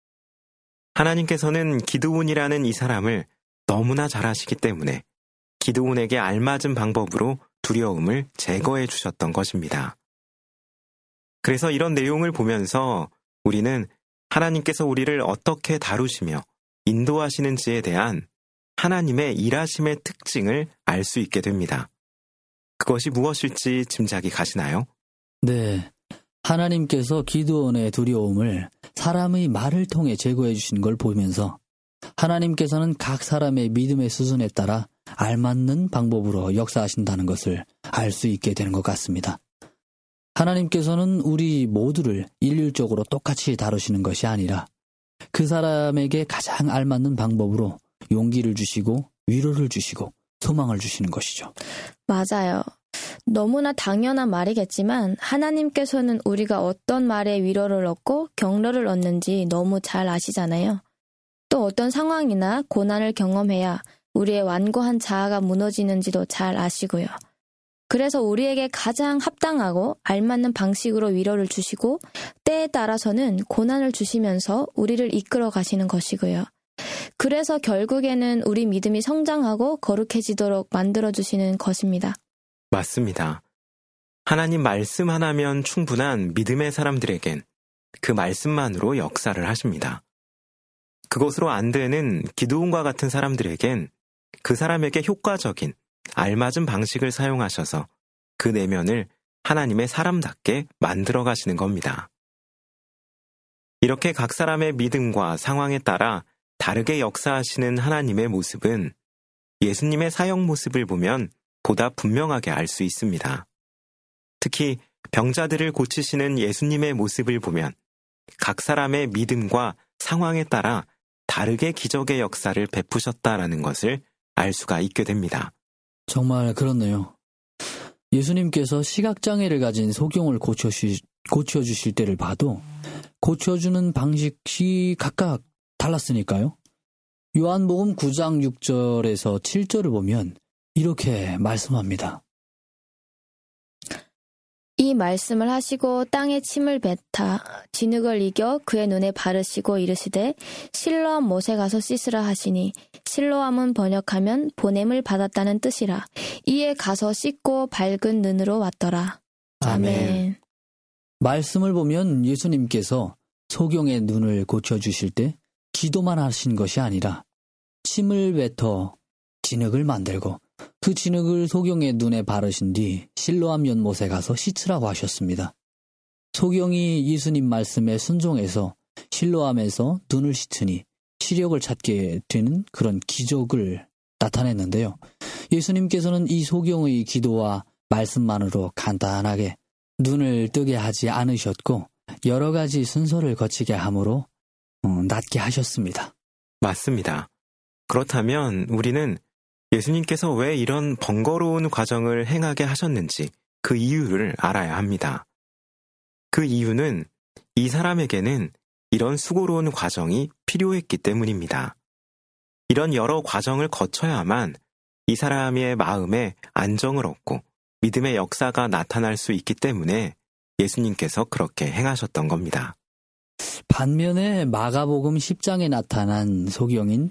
하나님께서는 기드온이라는 이 사람을 너무나 잘 아시기 때문에 기드온에게 알맞은 방법으로 두려움을 제거해 주셨던 것입니다. 그래서 이런 내용을 보면서 우리는 하나님께서 우리를 어떻게 다루시며 인도하시는지에 대한 하나님의 일하심의 특징을 알 수 있게 됩니다. 그것이 무엇일지 짐작이 가시나요? 네. 하나님께서 기드온의 두려움을 사람의 말을 통해 제거해 주신 걸 보면서 하나님께서는 각 사람의 믿음의 수준에 따라 알맞는 방법으로 역사하신다는 것을 알 수 있게 되는 것 같습니다. 하나님께서는 우리 모두를 일률적으로 똑같이 다루시는 것이 아니라 그 사람에게 가장 알맞는 방법으로 용기를 주시고 위로를 주시고 소망을 주시는 것이죠. 맞아요. 너무나 당연한 말이겠지만 하나님께서는 우리가 어떤 말에 위로를 얻고 격려를 얻는지 너무 잘 아시잖아요. 또 어떤 상황이나 고난을 경험해야 우리의 완고한 자아가 무너지는지도 잘 아시고요. 그래서 우리에게 가장 합당하고 알맞는 방식으로 위로를 주시고 때에 따라서는 고난을 주시면서 우리를 이끌어 가시는 것이고요. 그래서 결국에는 우리 믿음이 성장하고 거룩해지도록 만들어주시는 것입니다. 맞습니다. 하나님 말씀 하나면 충분한 믿음의 사람들에겐 그 말씀만으로 역사를 하십니다. 그것으로 안 되는 기드온과 같은 사람들에겐 그 사람에게 효과적인 알맞은 방식을 사용하셔서 그 내면을 하나님의 사람답게 만들어 가시는 겁니다. 이렇게 각 사람의 믿음과 상황에 따라 다르게 역사하시는 하나님의 모습은 예수님의 사역 모습을 보면 보다 분명하게 알 수 있습니다. 특히 병자들을 고치시는 예수님의 모습을 보면 각 사람의 믿음과 상황에 따라 다르게 기적의 역사를 베푸셨다라는 것을 알 수가 있게 됩니다. 정말 그렇네요. 예수님께서 시각장애를 가진 소경을 고쳐주실 때를 봐도 고쳐주는 방식이 각각 달랐으니까요. 요한복음 9장 6절에서 7절을 보면 이렇게 말씀합니다. 이 말씀을 하시고 땅에 침을 뱉아 진흙을 이겨 그의 눈에 바르시고 이르시되 실로암 못에 가서 씻으라 하시니 실로암은 번역하면 보냄을 받았다는 뜻이라. 이에 가서 씻고 밝은 눈으로 왔더라. 아멘. 말씀을 보면 예수님께서 소경의 눈을 고쳐주실 때 기도만 하신 것이 아니라 침을 뱉어 진흙을 만들고 그 진흙을 소경의 눈에 바르신 뒤 실로암 연못에 가서 씻으라고 하셨습니다. 소경이 예수님 말씀에 순종해서 실로암에서 눈을 씻으니 시력을 찾게 되는 그런 기적을 나타냈는데요. 예수님께서는 이 소경의 기도와 말씀만으로 간단하게 눈을 뜨게 하지 않으셨고 여러 가지 순서를 거치게 함으로 낫게 하셨습니다. 맞습니다. 그렇다면 우리는 예수님께서 왜 이런 번거로운 과정을 행하게 하셨는지 그 이유를 알아야 합니다. 그 이유는 이 사람에게는 이런 수고로운 과정이 필요했기 때문입니다. 이런 여러 과정을 거쳐야만 이 사람의 마음에 안정을 얻고 믿음의 역사가 나타날 수 있기 때문에 예수님께서 그렇게 행하셨던 겁니다. 반면에 마가복음 10장에 나타난 소경인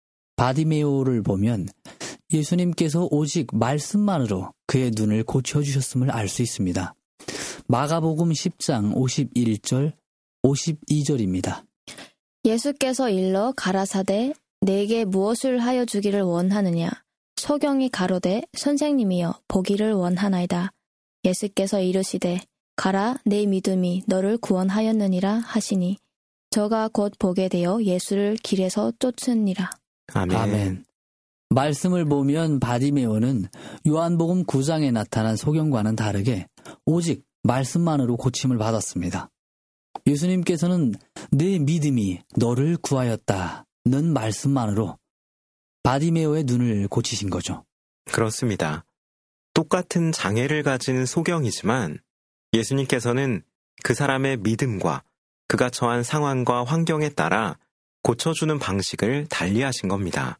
바디메오를 보면 예수님께서 오직 말씀만으로 그의 눈을 고쳐주셨음을 알 수 있습니다. 마가복음 10장 51절, 52절입니다. 예수께서 일러 가라사대 내게 무엇을 하여 주기를 원하느냐? 소경이 가로되 선생님이여 보기를 원하나이다. 예수께서 이르시되 가라 내 믿음이 너를 구원하였느니라 하시니 저가 곧 보게 되어 예수를 길에서 쫓으니라. 아멘. 말씀을 보면 바디메오는 요한복음 9장에 나타난 소경과는 다르게 오직 말씀만으로 고침을 받았습니다. 예수님께서는 내 믿음이 너를 구하였다는 말씀만으로 바디메오의 눈을 고치신 거죠. 그렇습니다. 똑같은 장애를 가진 소경이지만 예수님께서는 그 사람의 믿음과 그가 처한 상황과 환경에 따라 고쳐주는 방식을 달리하신 겁니다.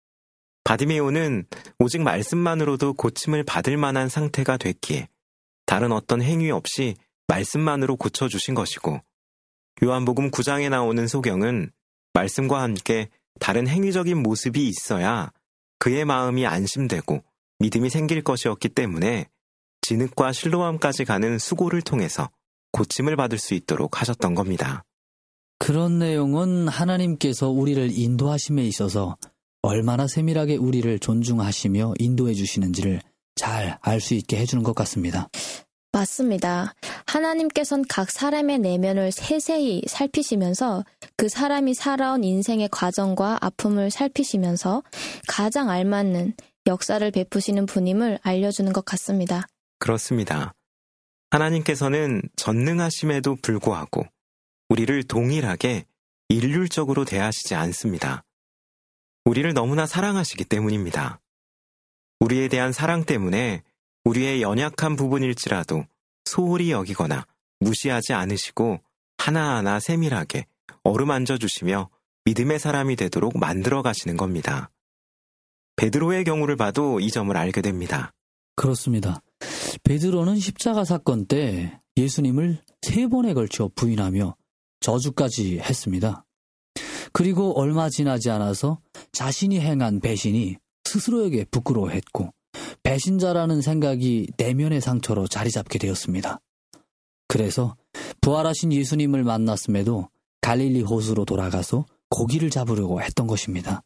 바디메오는 오직 말씀만으로도 고침을 받을 만한 상태가 됐기에 다른 어떤 행위 없이 말씀만으로 고쳐주신 것이고 요한복음 9장에 나오는 소경은 말씀과 함께 다른 행위적인 모습이 있어야 그의 마음이 안심되고 믿음이 생길 것이었기 때문에 진흙과 실로암까지 가는 수고를 통해서 고침을 받을 수 있도록 하셨던 겁니다. 그런 내용은 하나님께서 우리를 인도하심에 있어서 얼마나 세밀하게 우리를 존중하시며 인도해 주시는지를 잘 알 수 있게 해주는 것 같습니다. 맞습니다. 하나님께서는 각 사람의 내면을 세세히 살피시면서 그 사람이 살아온 인생의 과정과 아픔을 살피시면서 가장 알맞는 역사를 베푸시는 분임을 알려주는 것 같습니다. 그렇습니다. 하나님께서는 전능하심에도 불구하고 우리를 동일하게 일률적으로 대하시지 않습니다. 우리를 너무나 사랑하시기 때문입니다. 우리에 대한 사랑 때문에 우리의 연약한 부분일지라도 소홀히 여기거나 무시하지 않으시고 하나하나 세밀하게 어루만져 주시며 믿음의 사람이 되도록 만들어 가시는 겁니다. 베드로의 경우를 봐도 이 점을 알게 됩니다. 그렇습니다. 베드로는 십자가 사건 때 예수님을 3번에 걸쳐 부인하며 저주까지 했습니다. 그리고 얼마 지나지 않아서 자신이 행한 배신이 스스로에게 부끄러워했고 배신자라는 생각이 내면의 상처로 자리 잡게 되었습니다. 그래서 부활하신 예수님을 만났음에도 갈릴리 호수로 돌아가서 고기를 잡으려고 했던 것입니다.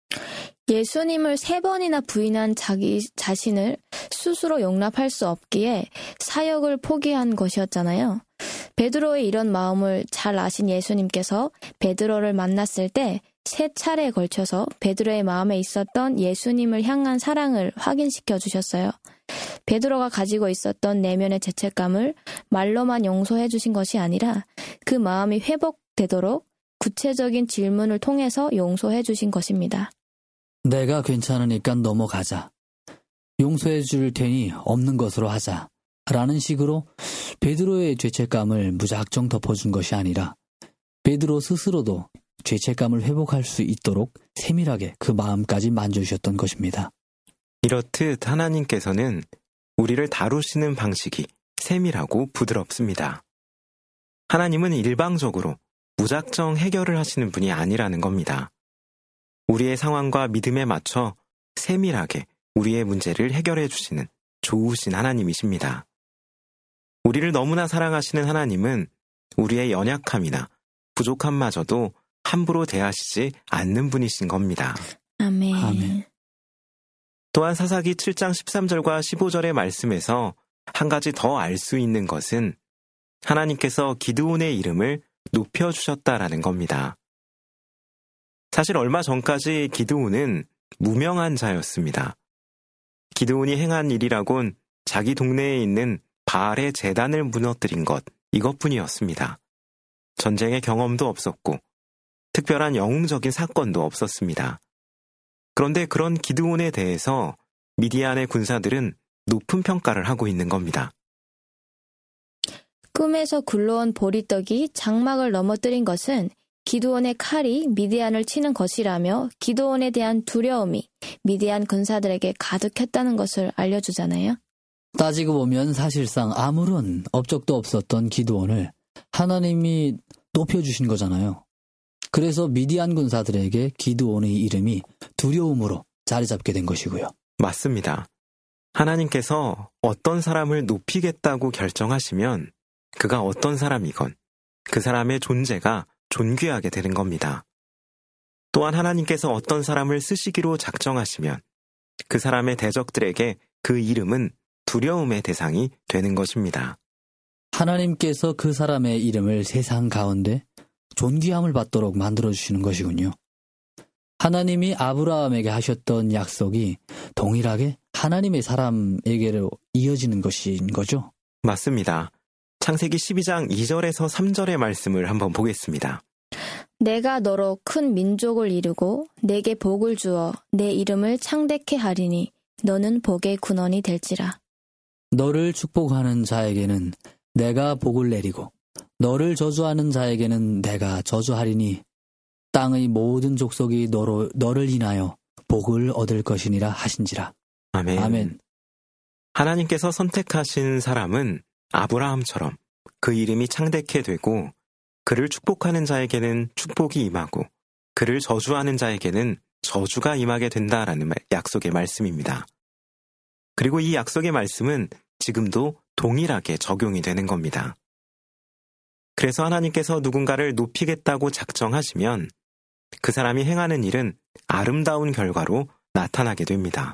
예수님을 3번이나 부인한 자기 자신을 스스로 용납할 수 없기에 사역을 포기한 것이었잖아요. 베드로의 이런 마음을 잘 아신 예수님께서 베드로를 만났을 때 3차례에 걸쳐서 베드로의 마음에 있었던 예수님을 향한 사랑을 확인시켜 주셨어요. 베드로가 가지고 있었던 내면의 죄책감을 말로만 용서해 주신 것이 아니라 그 마음이 회복되도록 구체적인 질문을 통해서 용서해 주신 것입니다. 내가 괜찮으니까 넘어가자. 용서해 줄 테니 없는 것으로 하자. 라는 식으로 베드로의 죄책감을 무작정 덮어준 것이 아니라 베드로 스스로도 죄책감을 회복할 수 있도록 세밀하게 그 마음까지 만져주셨던 것입니다. 이렇듯 하나님께서는 우리를 다루시는 방식이 세밀하고 부드럽습니다. 하나님은 일방적으로 무작정 해결을 하시는 분이 아니라는 겁니다. 우리의 상황과 믿음에 맞춰 세밀하게 우리의 문제를 해결해 주시는 좋으신 하나님이십니다. 우리를 너무나 사랑하시는 하나님은 우리의 연약함이나 부족함마저도 함부로 대하시지 않는 분이신 겁니다. 아멘. 아멘. 또한 사사기 7장 13절과 15절의 말씀에서 한 가지 더 알 수 있는 것은 하나님께서 기드온의 이름을 높여주셨다라는 겁니다. 사실 얼마 전까지 기드온은 무명한 자였습니다. 기드온이 행한 일이라곤 자기 동네에 있는 바알의 제단을 무너뜨린 것, 이것뿐이었습니다. 전쟁의 경험도 없었고 특별한 영웅적인 사건도 없었습니다. 그런데 그런 기드온에 대해서 미디안의 군사들은 높은 평가를 하고 있는 겁니다. 꿈에서 굴러온 보리떡이 장막을 넘어뜨린 것은 기드온의 칼이 미디안을 치는 것이라며 기드온에 대한 두려움이 미디안 군사들에게 가득했다는 것을 알려주잖아요. 따지고 보면 사실상 아무런 업적도 없었던 기드온을 하나님이 높여주신 거잖아요. 그래서 미디안 군사들에게 기드온의 이름이 두려움으로 자리 잡게 된 것이고요. 맞습니다. 하나님께서 어떤 사람을 높이겠다고 결정하시면 그가 어떤 사람이건 그 사람의 존재가 존귀하게 되는 겁니다. 또한 하나님께서 어떤 사람을 쓰시기로 작정하시면 그 사람의 대적들에게 그 이름은 두려움의 대상이 되는 것입니다. 하나님께서 그 사람의 이름을 세상 가운데 존귀함을 받도록 만들어주시는 것이군요. 하나님이 아브라함에게 하셨던 약속이 동일하게 하나님의 사람에게로 이어지는 것인 거죠? 맞습니다. 창세기 12장 2절에서 3절의 말씀을 한번 보겠습니다. 내가 너로 큰 민족을 이루고 내게 복을 주어 내 이름을 창대케 하리니 너는 복의 근원이 될지라. 너를 축복하는 자에게는 내가 복을 내리고 너를 저주하는 자에게는 내가 저주하리니 땅의 모든 족속이 너를 인하여 복을 얻을 것이니라 하신지라. 아멘. 아멘. 하나님께서 선택하신 사람은 아브라함처럼 그 이름이 창대케 되고 그를 축복하는 자에게는 축복이 임하고 그를 저주하는 자에게는 저주가 임하게 된다라는 약속의 말씀입니다. 그리고 이 약속의 말씀은 지금도 동일하게 적용이 되는 겁니다. 그래서 하나님께서 누군가를 높이겠다고 작정하시면 그 사람이 행하는 일은 아름다운 결과로 나타나게 됩니다.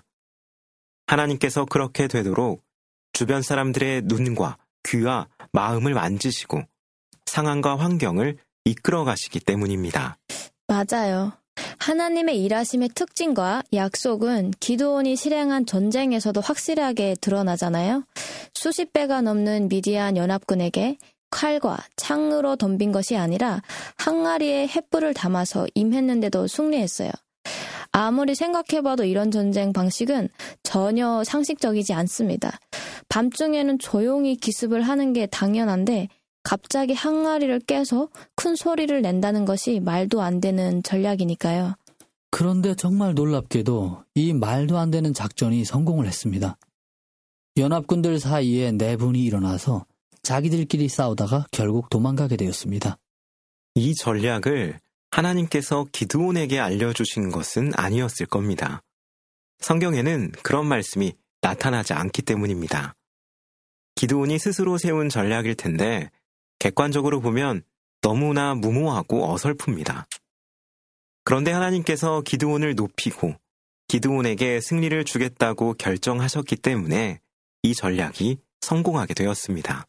하나님께서 그렇게 되도록 주변 사람들의 눈과 귀와 마음을 만지시고 상황과 환경을 이끌어 가시기 때문입니다. 맞아요. 하나님의 일하심의 특징과 약속은 기드온이 실행한 전쟁에서도 확실하게 드러나잖아요. 수십 배가 넘는 미디안 연합군에게 칼과 창으로 덤빈 것이 아니라 항아리에 횃불을 담아서 임했는데도 승리했어요. 아무리 생각해봐도 이런 전쟁 방식은 전혀 상식적이지 않습니다. 밤중에는 조용히 기습을 하는 게 당연한데 갑자기 항아리를 깨서 큰 소리를 낸다는 것이 말도 안 되는 전략이니까요. 그런데 정말 놀랍게도 이 말도 안 되는 작전이 성공을 했습니다. 연합군들 사이에 내분이 일어나서 자기들끼리 싸우다가 결국 도망가게 되었습니다. 이 전략을 하나님께서 기드온에게 알려주신 것은 아니었을 겁니다. 성경에는 그런 말씀이 나타나지 않기 때문입니다. 기드온이 스스로 세운 전략일 텐데 객관적으로 보면 너무나 무모하고 어설픕니다. 그런데 하나님께서 기드온을 높이고 기드온에게 승리를 주겠다고 결정하셨기 때문에 이 전략이 성공하게 되었습니다.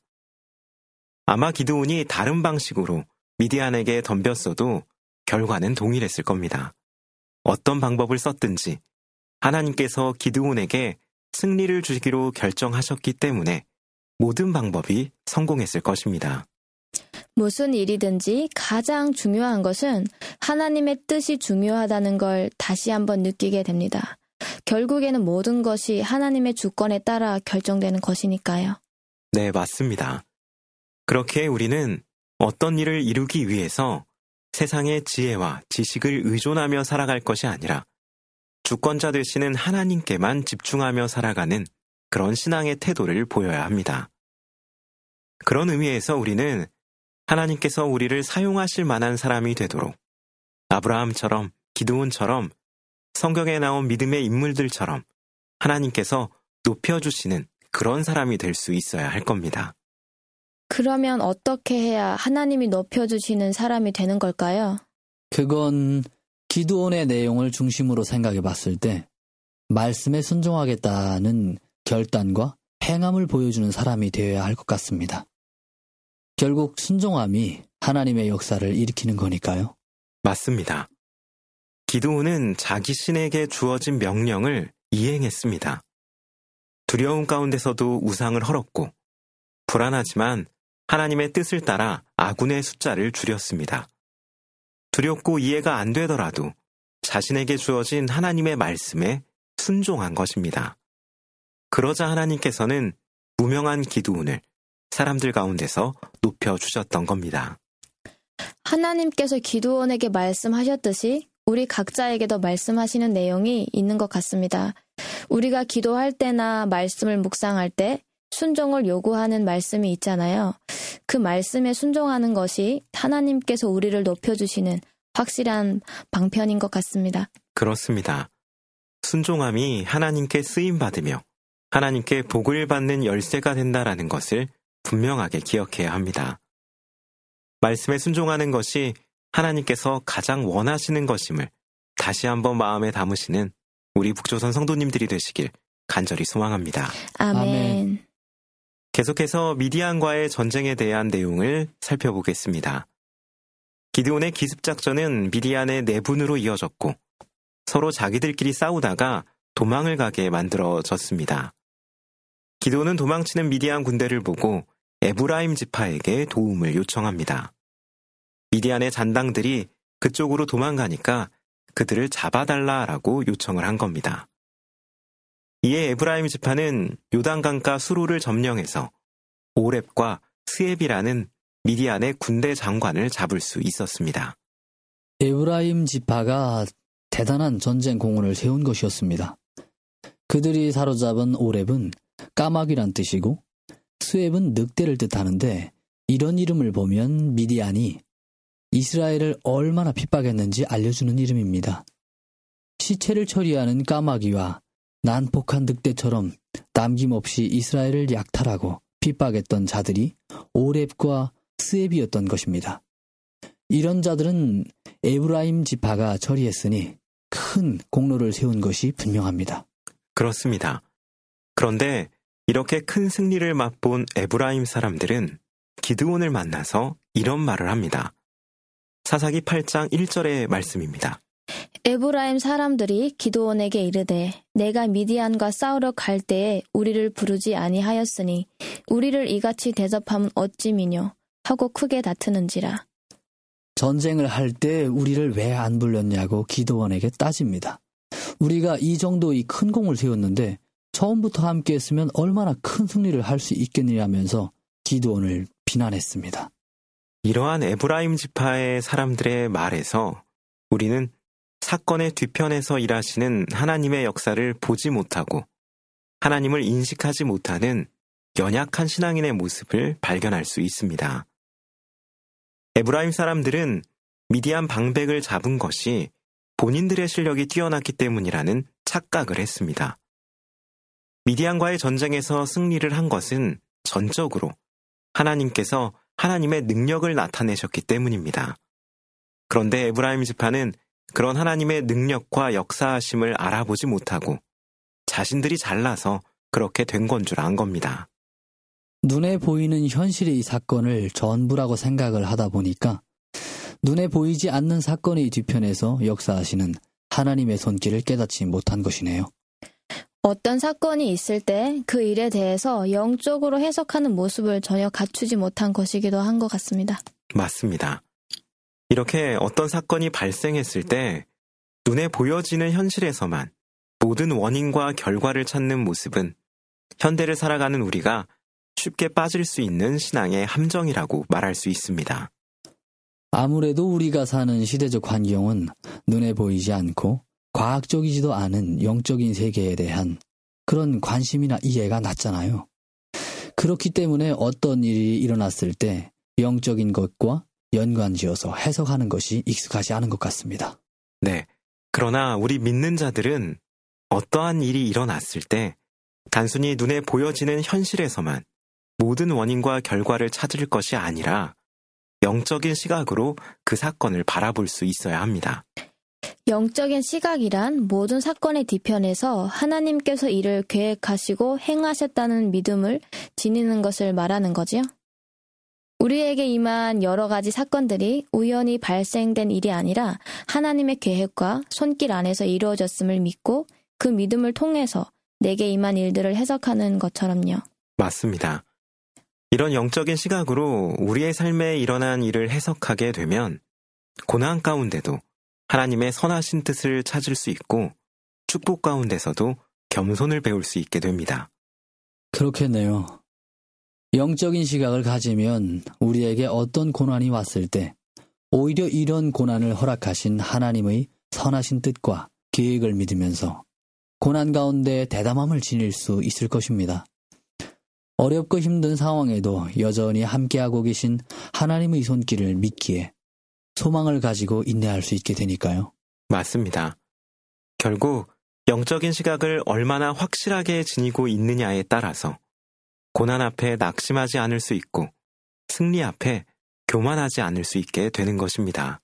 아마 기드온이 다른 방식으로 미디안에게 덤볐어도 결과는 동일했을 겁니다. 어떤 방법을 썼든지 하나님께서 기드온에게 승리를 주기로 결정하셨기 때문에 모든 방법이 성공했을 것입니다. 무슨 일이든지 가장 중요한 것은 하나님의 뜻이 중요하다는 걸 다시 한번 느끼게 됩니다. 결국에는 모든 것이 하나님의 주권에 따라 결정되는 것이니까요. 네, 맞습니다. 그렇게 우리는 어떤 일을 이루기 위해서 세상의 지혜와 지식을 의존하며 살아갈 것이 아니라 주권자 되시는 하나님께만 집중하며 살아가는 그런 신앙의 태도를 보여야 합니다. 그런 의미에서 우리는 하나님께서 우리를 사용하실 만한 사람이 되도록 아브라함처럼 기드온처럼 성경에 나온 믿음의 인물들처럼 하나님께서 높여주시는 그런 사람이 될 수 있어야 할 겁니다. 그러면 어떻게 해야 하나님이 높여주시는 사람이 되는 걸까요? 그건 기드온의 내용을 중심으로 생각해 봤을 때 말씀에 순종하겠다는 결단과 행함을 보여주는 사람이 되어야 할 것 같습니다. 결국 순종함이 하나님의 역사를 일으키는 거니까요. 맞습니다. 기드온은 자기 신에게 주어진 명령을 이행했습니다. 두려움 가운데서도 우상을 헐었고 불안하지만 하나님의 뜻을 따라 아군의 숫자를 줄였습니다. 두렵고 이해가 안 되더라도 자신에게 주어진 하나님의 말씀에 순종한 것입니다. 그러자 하나님께서는 무명한 기드온을 사람들 가운데서 높여주셨던 겁니다. 하나님께서 기드온에게 말씀하셨듯이 우리 각자에게도 말씀하시는 내용이 있는 것 같습니다. 우리가 기도할 때나 말씀을 묵상할 때 순종을 요구하는 말씀이 있잖아요. 그 말씀에 순종하는 것이 하나님께서 우리를 높여주시는 확실한 방편인 것 같습니다. 그렇습니다. 순종함이 하나님께 쓰임받으며 하나님께 복을 받는 열쇠가 된다라는 것을 분명하게 기억해야 합니다. 말씀에 순종하는 것이 하나님께서 가장 원하시는 것임을 다시 한번 마음에 담으시는 우리 북조선 성도님들이 되시길 간절히 소망합니다. 아멘. 계속해서 미디안과의 전쟁에 대한 내용을 살펴보겠습니다. 기드온의 기습작전은 미디안의 내분으로 이어졌고 서로 자기들끼리 싸우다가 도망을 가게 만들어졌습니다. 기드온은 도망치는 미디안 군대를 보고 에브라임 지파에게 도움을 요청합니다. 미디안의 잔당들이 그쪽으로 도망가니까 그들을 잡아달라라고 요청을 한 겁니다. 이에 에브라임 지파는 요단강가 수로를 점령해서 오렙과 스앱이라는 미디안의 군대 장관을 잡을 수 있었습니다. 에브라임 지파가 대단한 전쟁 공헌을 세운 것이었습니다. 그들이 사로잡은 오렙은 까마귀란 뜻이고 스앱은 늑대를 뜻하는데 이런 이름을 보면 미디안이 이스라엘을 얼마나 핍박했는지 알려주는 이름입니다. 시체를 처리하는 까마귀와 난폭한 늑대처럼 남김없이 이스라엘을 약탈하고 핍박했던 자들이 오렙과 스앱이었던 것입니다. 이런 자들은 에브라임 지파가 처리했으니 큰 공로를 세운 것이 분명합니다. 그렇습니다. 그런데 이렇게 큰 승리를 맛본 에브라임 사람들은 기드온을 만나서 이런 말을 합니다. 사사기 8장 1절의 말씀입니다. 에브라임 사람들이 기드온에게 이르되 내가 미디안과 싸우러 갈 때에 우리를 부르지 아니하였으니 우리를 이같이 대접함은 어찌미뇨 하고 크게 다투는지라. 전쟁을 할 때 우리를 왜 안 불렀냐고 기드온에게 따집니다. 우리가 이 정도의 큰 공을 세웠는데 처음부터 함께 했으면 얼마나 큰 승리를 할 수 있겠느냐면서 기드온을 비난했습니다. 이러한 에브라임 지파의 사람들의 말에서 우리는 사건의 뒤편에서 일하시는 하나님의 역사를 보지 못하고 하나님을 인식하지 못하는 연약한 신앙인의 모습을 발견할 수 있습니다. 에브라임 사람들은 미디안 방백을 잡은 것이 본인들의 실력이 뛰어났기 때문이라는 착각을 했습니다. 미디안과의 전쟁에서 승리를 한 것은 전적으로 하나님께서 하나님의 능력을 나타내셨기 때문입니다. 그런데 에브라임 지파는 그런 하나님의 능력과 역사하심을 알아보지 못하고 자신들이 잘나서 그렇게 된 건 줄 안 겁니다. 눈에 보이는 현실의 사건을 전부라고 생각을 하다 보니까 눈에 보이지 않는 사건의 뒤편에서 역사하시는 하나님의 손길을 깨닫지 못한 것이네요. 어떤 사건이 있을 때 그 일에 대해서 영적으로 해석하는 모습을 전혀 갖추지 못한 것이기도 한 것 같습니다. 맞습니다. 이렇게 어떤 사건이 발생했을 때 눈에 보여지는 현실에서만 모든 원인과 결과를 찾는 모습은 현대를 살아가는 우리가 쉽게 빠질 수 있는 신앙의 함정이라고 말할 수 있습니다. 아무래도 우리가 사는 시대적 환경은 눈에 보이지 않고 과학적이지도 않은 영적인 세계에 대한 그런 관심이나 이해가 낮잖아요. 그렇기 때문에 어떤 일이 일어났을 때 영적인 것과 연관지어서 해석하는 것이 익숙하지 않은 것 같습니다. 네. 그러나 우리 믿는 자들은 어떠한 일이 일어났을 때 단순히 눈에 보여지는 현실에서만 모든 원인과 결과를 찾을 것이 아니라 영적인 시각으로 그 사건을 바라볼 수 있어야 합니다. 영적인 시각이란 모든 사건의 뒤편에서 하나님께서 이를 계획하시고 행하셨다는 믿음을 지니는 것을 말하는 거지요. 우리에게 임한 여러 가지 사건들이 우연히 발생된 일이 아니라 하나님의 계획과 손길 안에서 이루어졌음을 믿고 그 믿음을 통해서 내게 임한 일들을 해석하는 것처럼요. 맞습니다. 이런 영적인 시각으로 우리의 삶에 일어난 일을 해석하게 되면 고난 가운데도 하나님의 선하신 뜻을 찾을 수 있고 축복 가운데서도 겸손을 배울 수 있게 됩니다. 그렇겠네요. 영적인 시각을 가지면 우리에게 어떤 고난이 왔을 때 오히려 이런 고난을 허락하신 하나님의 선하신 뜻과 계획을 믿으면서 고난 가운데 대담함을 지닐 수 있을 것입니다. 어렵고 힘든 상황에도 여전히 함께하고 계신 하나님의 손길을 믿기에 소망을 가지고 인내할 수 있게 되니까요. 맞습니다. 결국 영적인 시각을 얼마나 확실하게 지니고 있느냐에 따라서 고난 앞에 낙심하지 않을 수 있고 승리 앞에 교만하지 않을 수 있게 되는 것입니다.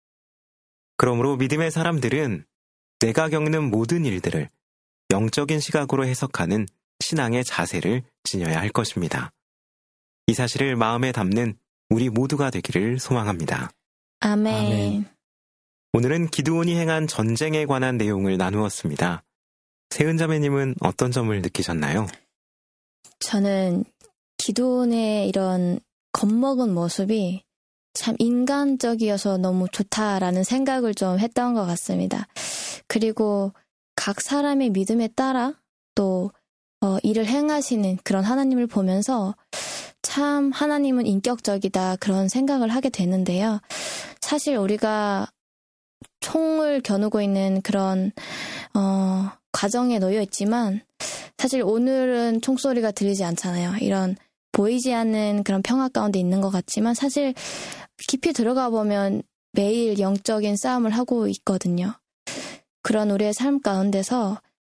그러므로 믿음의 사람들은 내가 겪는 모든 일들을 영적인 시각으로 해석하는 신앙의 자세를 지녀야 할 것입니다. 이 사실을 마음에 담는 우리 모두가 되기를 소망합니다. 아멘. 아멘. 오늘은 기드온이 행한 전쟁에 관한 내용을 나누었습니다. 세은자매님은 어떤 점을 느끼셨나요? 저는 기드온의 이런 겁먹은 모습이 참 인간적이어서 너무 좋다라는 생각을 좀 했던 것 같습니다. 그리고 각 사람의 믿음에 따라 또 일을 행하시는 그런 하나님을 보면서 참 하나님은 인격적이다 그런 생각을 하게 되는데요. 사실 우리가 총을 겨누고 있는 그런 과정에 놓여 있지만 사실 오늘은 총소리가 들리지 않잖아요. 이런 보이지 않는 그런 평화 가운데 있는 것 같지만 사실 깊이 들어가 보면 매일 영적인 싸움을 하고 있거든요. 그런 우리의 삶 가운데서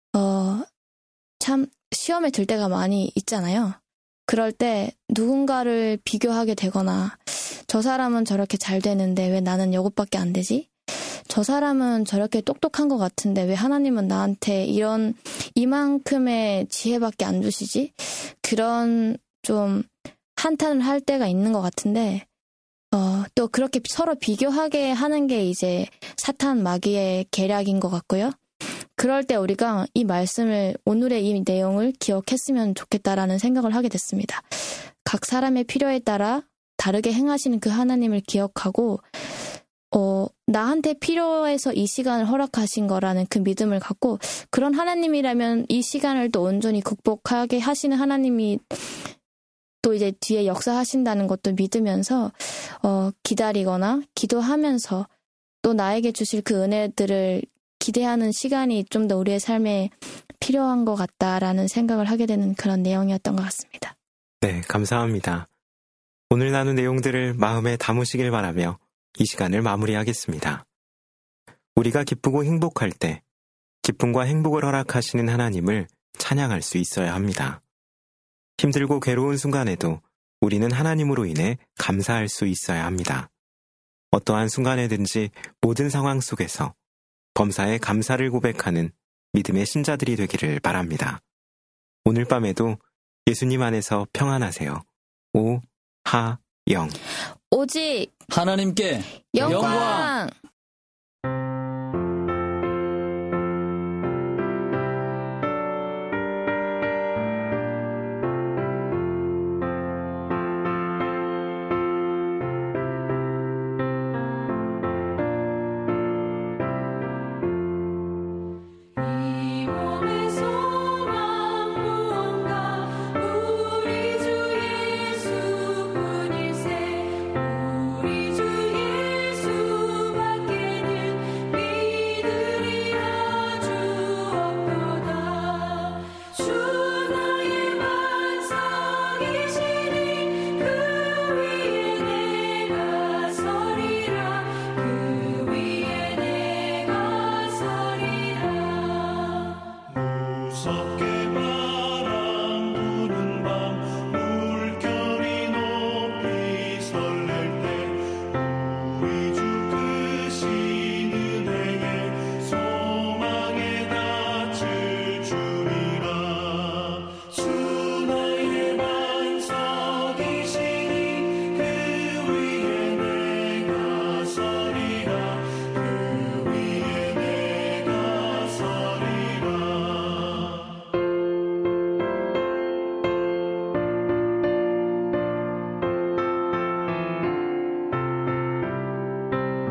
참 시험에 들 때가 많이 있잖아요. 그럴 때 누군가를 비교하게 되거나 저 사람은 저렇게 잘 되는데 왜 나는 이것밖에 안 되지? 저 사람은 저렇게 똑똑한 것 같은데 왜 하나님은 나한테 이만큼의 지혜밖에 안 주시지? 그런 좀 한탄을 할 때가 있는 것 같은데 또 그렇게 서로 비교하게 하는 게 이제 사탄 마귀의 계략인 것 같고요. 그럴 때 우리가 이 말씀을 오늘의 이 내용을 기억했으면 좋겠다라는 생각을 하게 됐습니다. 각 사람의 필요에 따라 다르게 행하시는 그 하나님을 기억하고 나한테 필요해서 이 시간을 허락하신 거라는 그 믿음을 갖고 그런 하나님이라면 이 시간을 또 온전히 극복하게 하시는 하나님이 또 이제 뒤에 역사하신다는 것도 믿으면서 기다리거나 기도하면서 또 나에게 주실 그 은혜들을 기대하는 시간이 좀 더 우리의 삶에 필요한 것 같다라는 생각을 하게 되는 그런 내용이었던 것 같습니다. 네, 감사합니다. 오늘 나눈 내용들을 마음에 담으시길 바라며 이 시간을 마무리하겠습니다. 우리가 기쁘고 행복할 때 기쁨과 행복을 허락하시는 하나님을 찬양할 수 있어야 합니다. 힘들고 괴로운 순간에도 우리는 하나님으로 인해 감사할 수 있어야 합니다. 어떠한 순간에든지 모든 상황 속에서 범사에 감사를 고백하는 믿음의 신자들이 되기를 바랍니다. 오늘 밤에도 예수님 안에서 평안하세요. 오하영. 오직 하나님께 영광.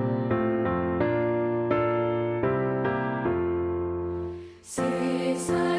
세상